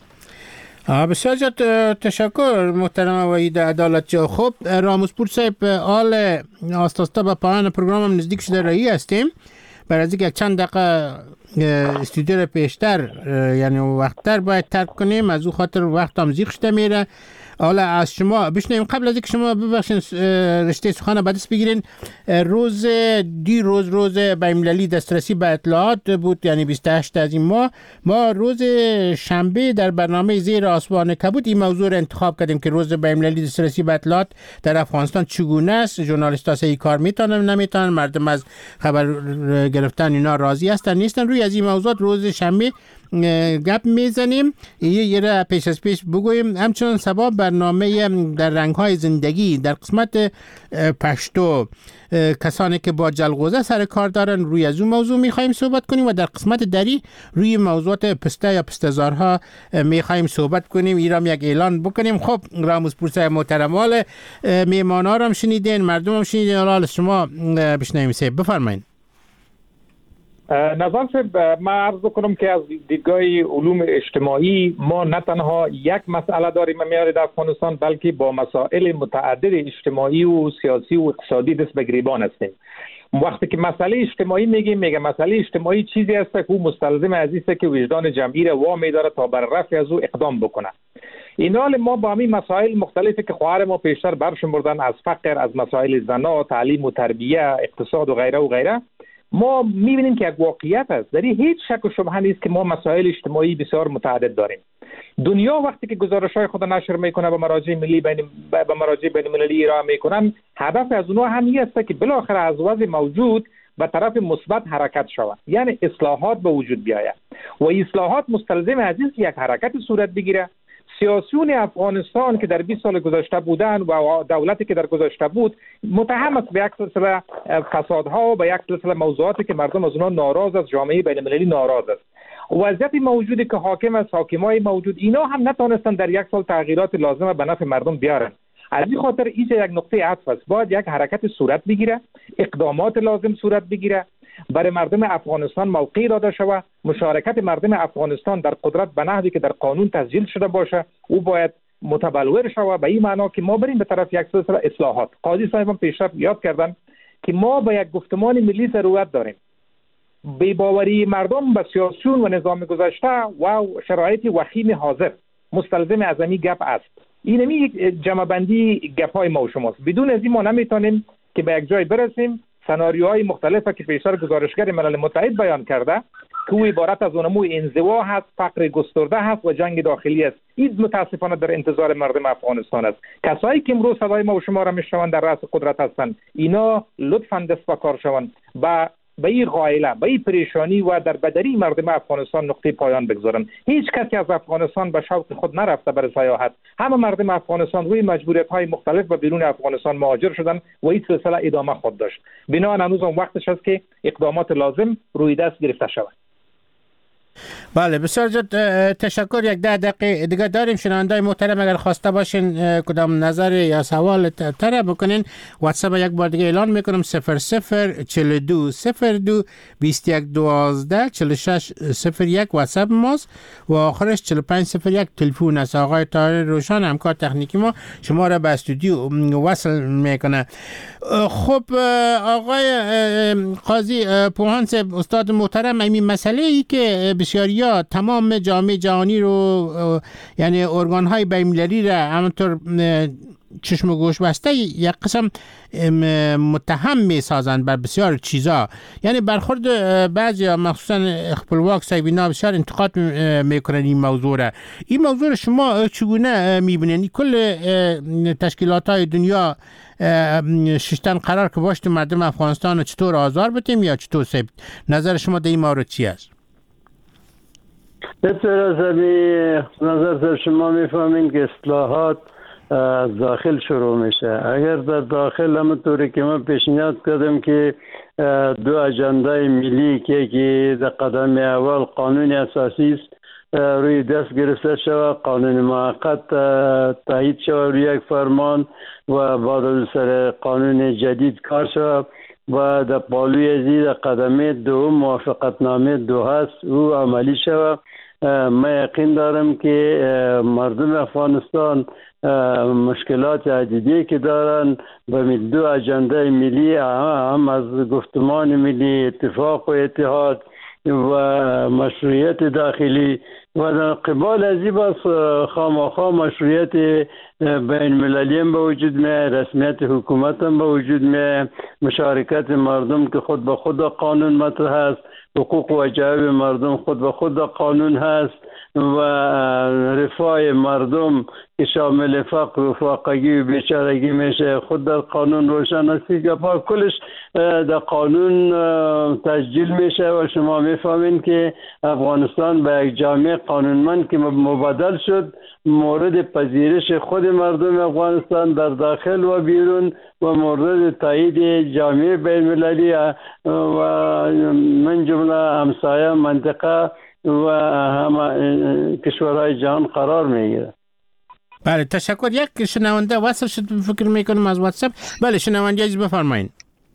بسیار زیاد تشکر محترم وحید عدالت جا. خب راموزپور صاحب، آل آستاستا به پایان پروگرام هم نزدیک شده رایی هستیم. برای از یک چند دقیقه استودیو رو پیشتر یعنی وقتتر باید ترک کنیم، از او خاطر وقت هم زیغ شده میره. حالا از شما بشنویم قبل از اینکه شما ببخشین رشته سخن به دست بگیرین. روز دی روز روز بین‌المللی دسترسی به اطلاعات بود، یعنی بیست و هشت از این ماه. ما روز شنبه در برنامه زیر آسمان کبود این موضوع را انتخاب کردیم که روز بین‌المللی دسترسی به اطلاعات در افغانستان چگونه است، ژورنالیست‌ها این کار میتونن نمیتونن، مردم از خبر گرفتن اینا راضی هستن نیستن. روی از این موضوعات روز شنبه گپ میزنیم. یه را پیش از پیش بگویم. همچنان سبا برنامه در رنگ‌های زندگی در قسمت پشتو کسانی که با جلغوزه سر کار دارن روی از اون موضوع میخوایم صحبت کنیم و در قسمت دری روی موضوعات پسته یا پسته‌زارها میخوایم صحبت کنیم. ایرام یک اعلان بکنیم. خب راموزپور صاحب محترم، میهمانا رو هم شنیدین، مردم هم شنیدین، حالا شما بشنویم. سه بفرمایید. نظر صاحب، ما عرض کنم که از دیدگاه علوم اجتماعی ما نه تنها یک مسئله داریم میاره در افغانستان، بلکه با مسائل متعدد اجتماعی و سیاسی و اقتصادی دست به گریبان هستیم. وقتی که مسئله اجتماعی میگیم، میگه مسئله اجتماعی چیزی است که او مستلزم از است که وجدان جمعی را وامی داره تا بر رفع از او اقدام بکنه. این حال ما با همین مسائل مختلفی که خواهر ما پیشتر برشمردن، از فقر، از مسائل زنا، تعلیم و تربیه، اقتصاد و غیره و غیره، ما میبینیم که یک واقعیت است. در این هیچ شک و شبهه نیست که ما مسائل اجتماعی بسیار متعدد داریم. دنیا وقتی که گزارش‌های خود نشر میکنه به مراجع ملی بین به مراجع بین المللی ارائه میکنن، هدف از اونها هم است که بالاخره از وضع موجود به طرف مثبت حرکت شود، یعنی اصلاحات به وجود بیاید و اصلاحات مستلزم از است یک حرکت صورت بگیره. سیاسیون افغانستان که در بیست سال گذشته بودن و دولتی که در گذشته بود متهم است به یک سلسله فسادها و به یک سلسله موضوعاتی که مردم از اونها ناراض است، جامعه بین المللی ناراض است. وضعیت موجودی که حاکم است، حاکمای موجود، اینا هم نتونستن در یک سال تغییرات لازمه به نفع مردم بیارن. از این خاطر اینجا یک نقطه عطف است، باید یک حرکت صورت بگیره، اقدامات لازم صورت بگیره، برای مردم افغانستان موقعی داده شود، مشارکت مردم افغانستان در قدرت به نحوی که در قانون تسجیل شده باشه او باید متبلور شود، به این معنا که ما بریم به طرف یک سلسله اصلاحات. قاضی صاحب هم پیشتر یاد کردن که ما به یک گفتمان ملی ضرورت داریم. بی‌باوری مردم به سیاسیون و نظام گذشته و شرایط وخیم حاضر مستلزم از همین گپ است. اینمی یک جمع بندی گپ‌های ما و شماست. بدون از این ما نمیتونیم که به یک جای برسیم. سناریوهای مختلفی که پیشتر گزارشگر ملل متحد بیان کرده که او عبارت از اونموی انزوا هست، فقر گسترده هست و جنگ داخلی است، این متاسفانه در انتظار مردم افغانستان است. کسایی که امروز صدای ما و شما را میشنوند در رأس قدرت هستند، اینا لطفاً دست به کار شوند و به این غایله، به این پریشانی و در بدری مردم افغانستان نقطه پایان بگذارن. هیچ کسی از افغانستان به شوق خود نرفته برای سیاحت. همه مردم افغانستان روی مجبوریت‌های مختلف و بیرون افغانستان مهاجر شدن و این سلسله ادامه خود داشت. بنابراین هنوز هم وقتش است که اقدامات لازم روی دست گرفته شود. بله، بسیار زود تشکر. یک ده دقیقه دیگه داریم. شنوندای محترم اگر خواسته باشین کدام نظر یا سوال طرح بکنین، واتساپ یک بار دیگه اعلان میکنم: صفر صفر چهل و دو صفر دو بیست و یک دوازده چهل و شش صفر یک واتساپ ماست و آخرش چهل و پنج صفر یک تلفن است. آقای طاهر روشن همکار تکنیکی ما شما را به استودیو وصل میکنه. خب آقای قاضی پوهان صاحب، استاد محترم، این مسئله ای که بسیاریا تمام جامعه جهانی رو، یعنی ارگان های بین‌المللی را همونطور چشم و گوش بسته یک قسم متهم می سازند بر بسیار چیزا، یعنی برخورد بعضی مخصوصا خپلواک صاحبینا بسیار انتقاد میکنن این موضوع را. این موضوع شما چگونه میبینید؟ کل تشکیلات های دنیا ششتن قرار که باشت مردم افغانستان چطور آزار بدیم یا چطور سیب؟ نظر شما در این مورد چی است؟ بسیار از نظر شما میفهمین که اصلاحات از داخل شروع میشه. اگر در داخل همونطوری که من پیشنهاد کردم که دو اجندای ملی که که در قدم اول قانون اساسی است روی دست گرفته شود، قانون موقت تایید شود روی یک فرمان و بعد از سر قانون جدید کار شود و در پالوی ازی در قدم دو موافقت نامه دو هست او عملی شود. من یقین دارم که مردم افغانستان مشکلات عدیدی که دارن به دو اجنده ملی، هم از گفتمان ملی، اتفاق و اتحاد و مشروعیت داخلی و در قبال ازی باز خامخا مشروعیت بین المللی هم به وجود می، رسمیت حکومت هم به وجود می، مشارکت مردم که خود به خود قانون مطرح است، حقوق و وجایب مردم خود به خود قانون هست و رفاه مردم که شامل فقر و فاقگی و بیچارگی میشه خود در قانون روشن است که پا کلش در قانون تسجیل میشه و شما میفهمین که افغانستان به یک جامعه قانونمند که مبادل شد مورد پذیرش خود مردم افغانستان در داخل و بیرون و مورد تایید جامعه بین المللی و من جمله همسایه منطقه و همه کشورهای جهان قرار میگیره. بله، تشکر. یک شنونده وصل شد فکر میکنم از واتساپ. بله شنونده عزیز بفرمایید.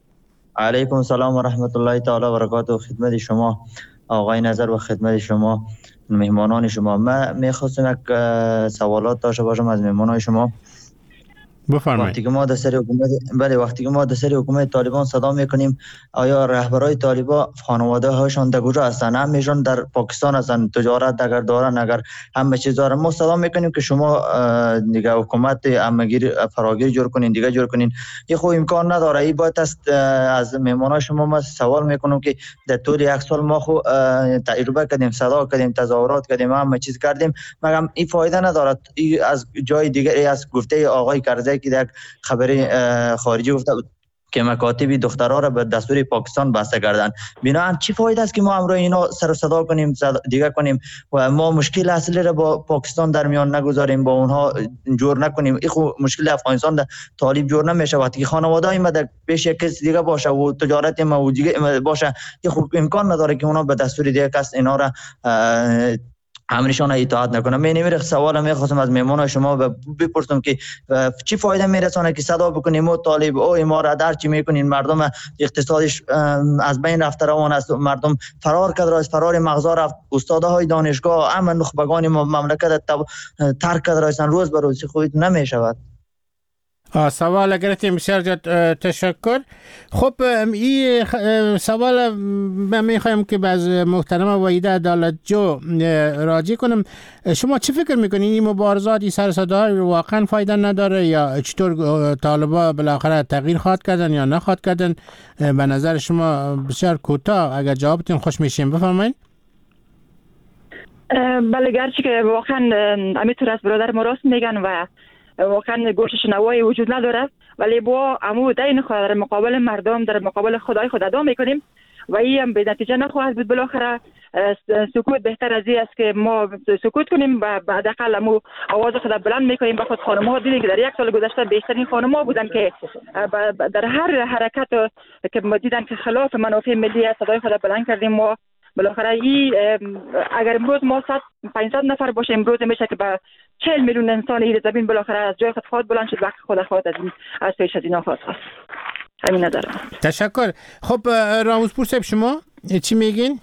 علیکم السلام و رحمت الله تعالی و برکاته. خدمت شما آقای نظر و خدمت شما مهمانان شما. من میخواستم یک سوالات داشته باشم از مهمانان شما. بفرمایید. وقتی که ما در سر حکومت بله وقتی که ما در سر حکومت طالبان صدا میکنیم، آیا رهبرای طالبان خانواده هاشون در کجا هستن؟ همشون در پاکستان هستن، تجارت اگر دارن، اگر همه چیز دارن. ما صدا میکنیم که شما دیگه حکومت امگیر فراگیر جور کنین، دیگه جور کنین. این خو امکان نداره. این باید است. از مهمانان شما ما سوال میکنم که در طول یک سال ما خو تجربه کردیم، صدا کردیم، تظاهرات کردیم، همه چیز کردیم، مگر این فایده نداره. این از جای دیگه از گفته آقای کرزی که در خبری خارجی گفته که مکاتب دخترها را به دستور پاکستان بسته کردن. بنابراین چی فایده است که ما امروز اینا سر صدا کنیم، دیگه کنیم و ما مشکل اصلی را با پاکستان در میان نگذاریم، با اونها جور نکنیم. این خو مشکل افغانستان در طالب جور نمیشه. وقتی که خانواده ما در پیش کس دیگه باشه و تجارت ما و دیگه باشه، این خو امکان نداره که اونا به دستور دیگه کس اینا را همونشان اطاعت نکنه. من نمیره سوال میخواستم از مهمان شما بپرسم که چی فایده میرسونه که صدا بکنیم او طالب او امارت در چی میکنین، مردم اقتصادش از بین رفته روان است، مردم فرار کرده، از فرار مغزا رفت، استادهای دانشگاه همه نخبگان مملکت ترک کرده هستن، روز به روز خود نمیشود. سوال گرفتیم، بسیار زیاد تشکر. خب این سوال من میخوایم که باز محترمه وحیده عدالت جو راجع کنم. شما چی فکر میکنین این مبارزات، این سر صدا واقعا فایده نداره یا چطور طالبا بالاخره تغییر خواهد کردن یا نخواهد کردن؟ به نظر شما بسیار کوتاه اگر جوابتون خوش میشیم بفرمایید. بله، گرچه که واقعا امیتور از برادر ما راست میگن و واقعا گوش شنوایی وجود نداره، ولی با امو دین خود در مقابل مردم، در مقابل خدای خود ادا میکنیم و این هم به نتیجه نخواهد بود. بالاخره سکوت بهتر از این است که ما سکوت کنیم و بعد اقل امو آواز خود بلند میکنیم. بخود خانم‌ها دیدیم که در یک سال گذشته بهترین خانم‌ها بودن که در هر حرکت که ما دیدن که خلاف منافع ملی است صدای خود بلند کردیم. ما بالاخره این اگر امروز ما صد پانصد نفر باشه، امروز میشه که با چهل میلیون انسان این زمین بالاخره از جای خود خواهد بلند شد، وقت خود خواهد از این از پیش از اینا خواهد خواست. همین ندارم. تشکر. خب راموزپور صاحب شما چی میگین؟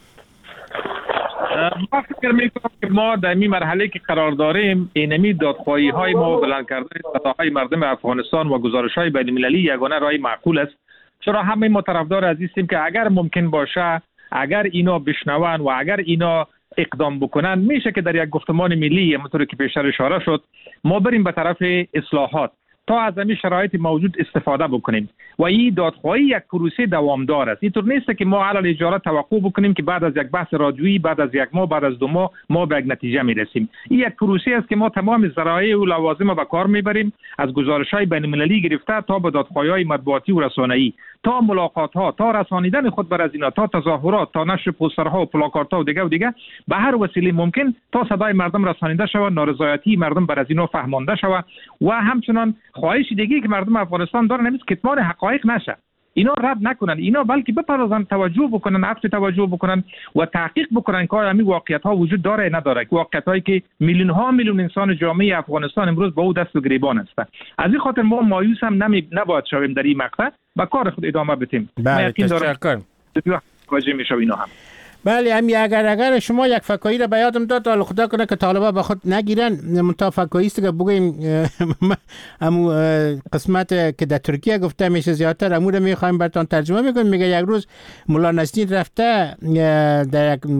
ما فکر میکنم که ما در این مرحله که قرار داریم، اینمی دادخواهی های ما و بلند کردن صداهای مردم افغانستان و گزارش های بین المللی یگانه راه معقول است. چرا همه ما طرفدار عزیزیم که اگر ممکن باشه، اگر اینا بشنون و اگر اینا اقدام بکنن، میشه که در یک گفتمان ملی همونطور که پیشتر اشاره شد ما بریم به طرف اصلاحات تا از همین شرایط موجود استفاده بکنیم و این دادخواهی یک پروسه دوامدار است. اینطور نیست که ما علل اجاره توقع بکنیم که بعد از یک بحث رادیویی بعد از یک ماه بعد از دو ماه ما به یک نتیجه میرسیم. این یک پروسه است که ما تمام ذرایع و لوازم به کار میبریم، از گزارش‌های بین‌المللی گرفته تا به دادخواهی‌های مطبوعاتی و رسانه‌ای، تا ملاقات‌ها، تا رسانیدن خود بر از اینا، تا تظاهرات، تا نشر پوسترها و پلاکارت‌ها و دیگه و دیگه، به هر وسیله ممکن تا صدای مردم رسانیده شود، نارضایتی مردم بر از اینا فهمانده شود و همچنان خواهش دیگه که مردم افغانستان دارن نمیشه کتمان حقایق نشه. اینا رد نکنن، اینا بلکه بپردازن، توجه بکنن، عطف توجه بکنن و تحقیق بکنن که آیا همین واقعیت ها وجود داره نداره، که واقعیت هایی که میلیون ها میلیون انسان جامعه افغانستان امروز با او دست و گریبان هستند. از این خاطر ما مایوس هم نمی نباید شویم، در این مقطع با کار خود ادامه بدیم. بله، تشکر. واجب میشه اینا هم. بله، همی اگر اگر شما یک فکایی را به یادم داد، حالا خدا کنه که طالبا به خود نگیرن، منتها فکایی است که بگویم همو قسمت که در ترکیه گفته میشه زیادتر همو رو میخوایم براتون ترجمه میکنیم. میگه یک روز مولا نسرین رفته در یک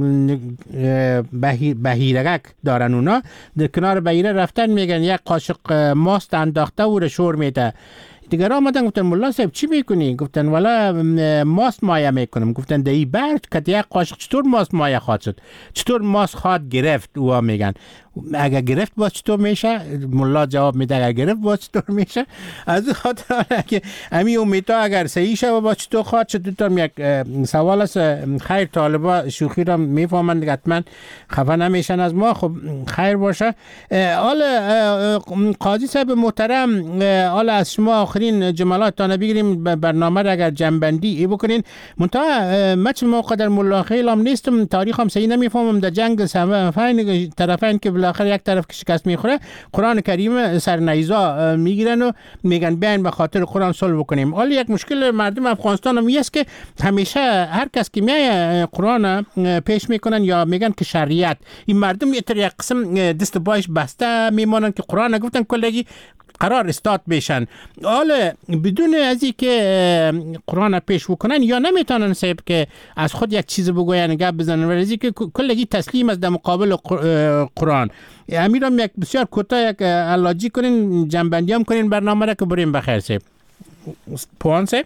بهیرگک دارن اونا، در کنار بهیره رفتن، میگن یک قاشق ماست انداخته و رو شور میده. دیگر آمدن گفتن مولا صاحب چی میکنی؟ گفتن والا ماست مایه میکنم. گفتن دایی برد که یک قاشق چطور ماست مایه خواهد شد؟ چطور ماست خواهد گرفت؟ او میگن اگر گرفت باز چطور میشه؟ مولا جواب میده اگر گرفت باز چطور میشه؟ از خاطر که همین امیدها اگر صحیح شه باز چطور خواهد شد؟ دوتام یک سوال است. خیر، طالبا شوخی را میفهمند، حتما خفه نمیشن از ما. خب خیر باشه. حالا قاضی صاحب محترم، حالا از شما آخرین جملات تا بگیریم برنامه را اگر جنبندی ای بکنین. منتها من چه موقع در ملاخه اعلام نیستم، تاریخ هم صحیح نمیفهمم، در جنگ طرفین که بالاخره یک طرف که شکست میخوره قرآن کریم سر نیزا میگیرن و میگن بیاین به خاطر قرآن صلح بکنیم. حالا یک مشکل مردم افغانستان هم است که همیشه هر کس که میای قرآن پیش میکنن یا میگن که شریعت، این مردم یه طور یک قسم دست بایش بسته میمانن که قرآن نگفتن کلگی قرار استاد بشن. حالا بدون از این که قرآن پیش بکنن یا نمیتونن صاحب که از خود یک چیز بگوین گپ بزنن ولی از این که کلگی تسلیم از در مقابل قرآن. امیرم یک بسیار کوتاه یک علاجی کنین، جنبندی هم کنین برنامه را که بریم بخیر صاحب. پوان صاحب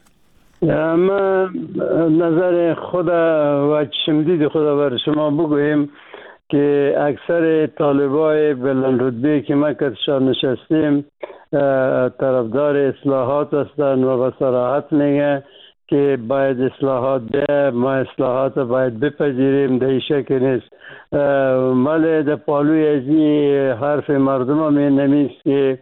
ما نظر خود و چشمدید خود بر شما بگویم که اکثر طالبای بلند رتبه که ما کتشان نشستیم طرفدار اصلاحات هستند و به صراحت میگه که باید اصلاحات بیه، ما اصلاحات باید بپذیریم، در این شکل نیست. ولی در پالوی ازی حرف مردم هم این نمیست که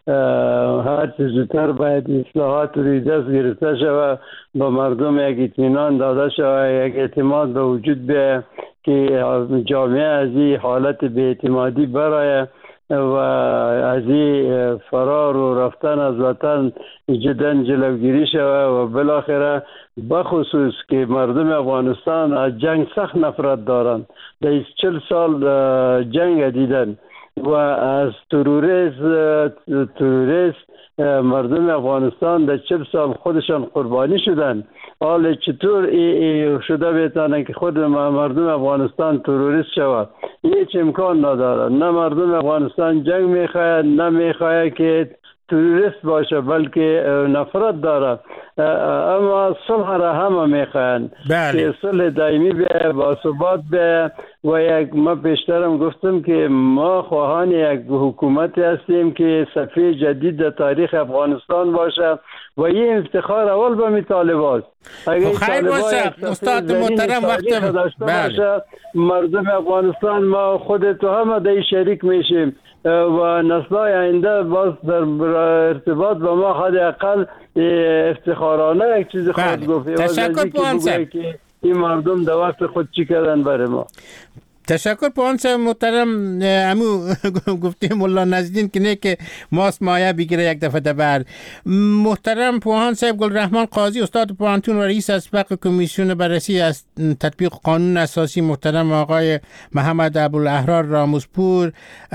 هر چیز زودتر باید اصلاحات روی دست گرفته شود، با مردم یک اطمینان داده شود، یک اعتماد به وجود بیه که جامعه از این حالت بی‌اعتمادی برای و از این فرار و رفتن از وطن جدا جلوگیری شود و بالاخره بخصوص که مردم افغانستان از جنگ سخت نفرت دارند. در چل سال جنگ دیدن و از تروریست تروریست مردم افغانستان در چل سال خودشان قربانی شدن. حالا چطور ای, ای شده بیتانه که خود مردم افغانستان تروریست شود؟ هیچ امکان نداره. نه مردم افغانستان جنگ میخواهد، نه میخواهد که تروریست باشه، بلکه نفرت داره. اما صلح را همه میخواهند که صلح دائمی بیه، با ثبات بیه و یک ما پیشترم گفتم که ما خواهان یک حکومتی هستیم که صفحه جدید در تاریخ افغانستان باشه و این افتخار اول به می طالب است. اگر خیر باشه استاد محترم وقت باشه مردم افغانستان ما خود تو همه در شریک میشیم و نسل‌های آینده باز در ارتباط با ما حداقل افتخارانه یک چیز خود گفت. تشکر پوانسم که این مردم در وقت خود چی کردن برای ما. تشکر پوانسم محترم. امو گفتیم مولا نزدین که نه که ماست مایه بگیره یک دفعه دبر. محترم پوهان صاحب گلرحمان قاضی استاد پوهنتون و رئیس اسبق کمیسیون بررسی از تطبیق قانون اساسی، محترم آقای محمد ابوالاحرار راموزپور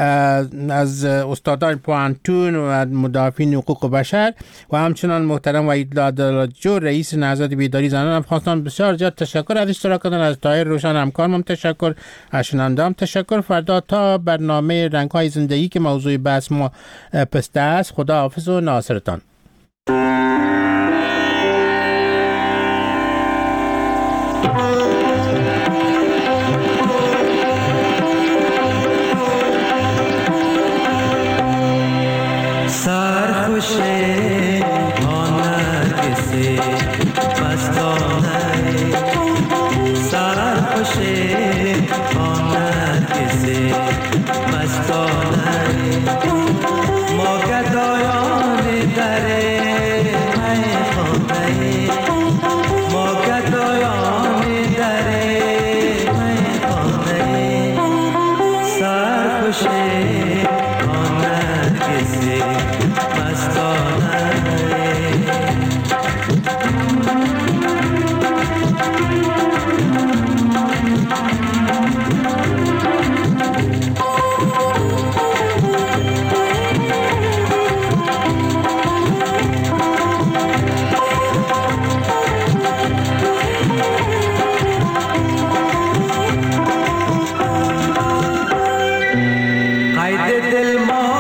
از استادان پوهنتون و مدافعین حقوق بشر و همچنان محترم وحید لادلاجو رئیس نهضت بیداری زنان افغانستان، بسیار زیاد تشکر از اشتراک کردن. از طاهر روشن همکارم تشکر، شنونده‌ام تشکر. فردا تا برنامه رنگ‌های زندگی که موضوع بحث ما پسته است. خدا حافظ و ناصرتان. दिल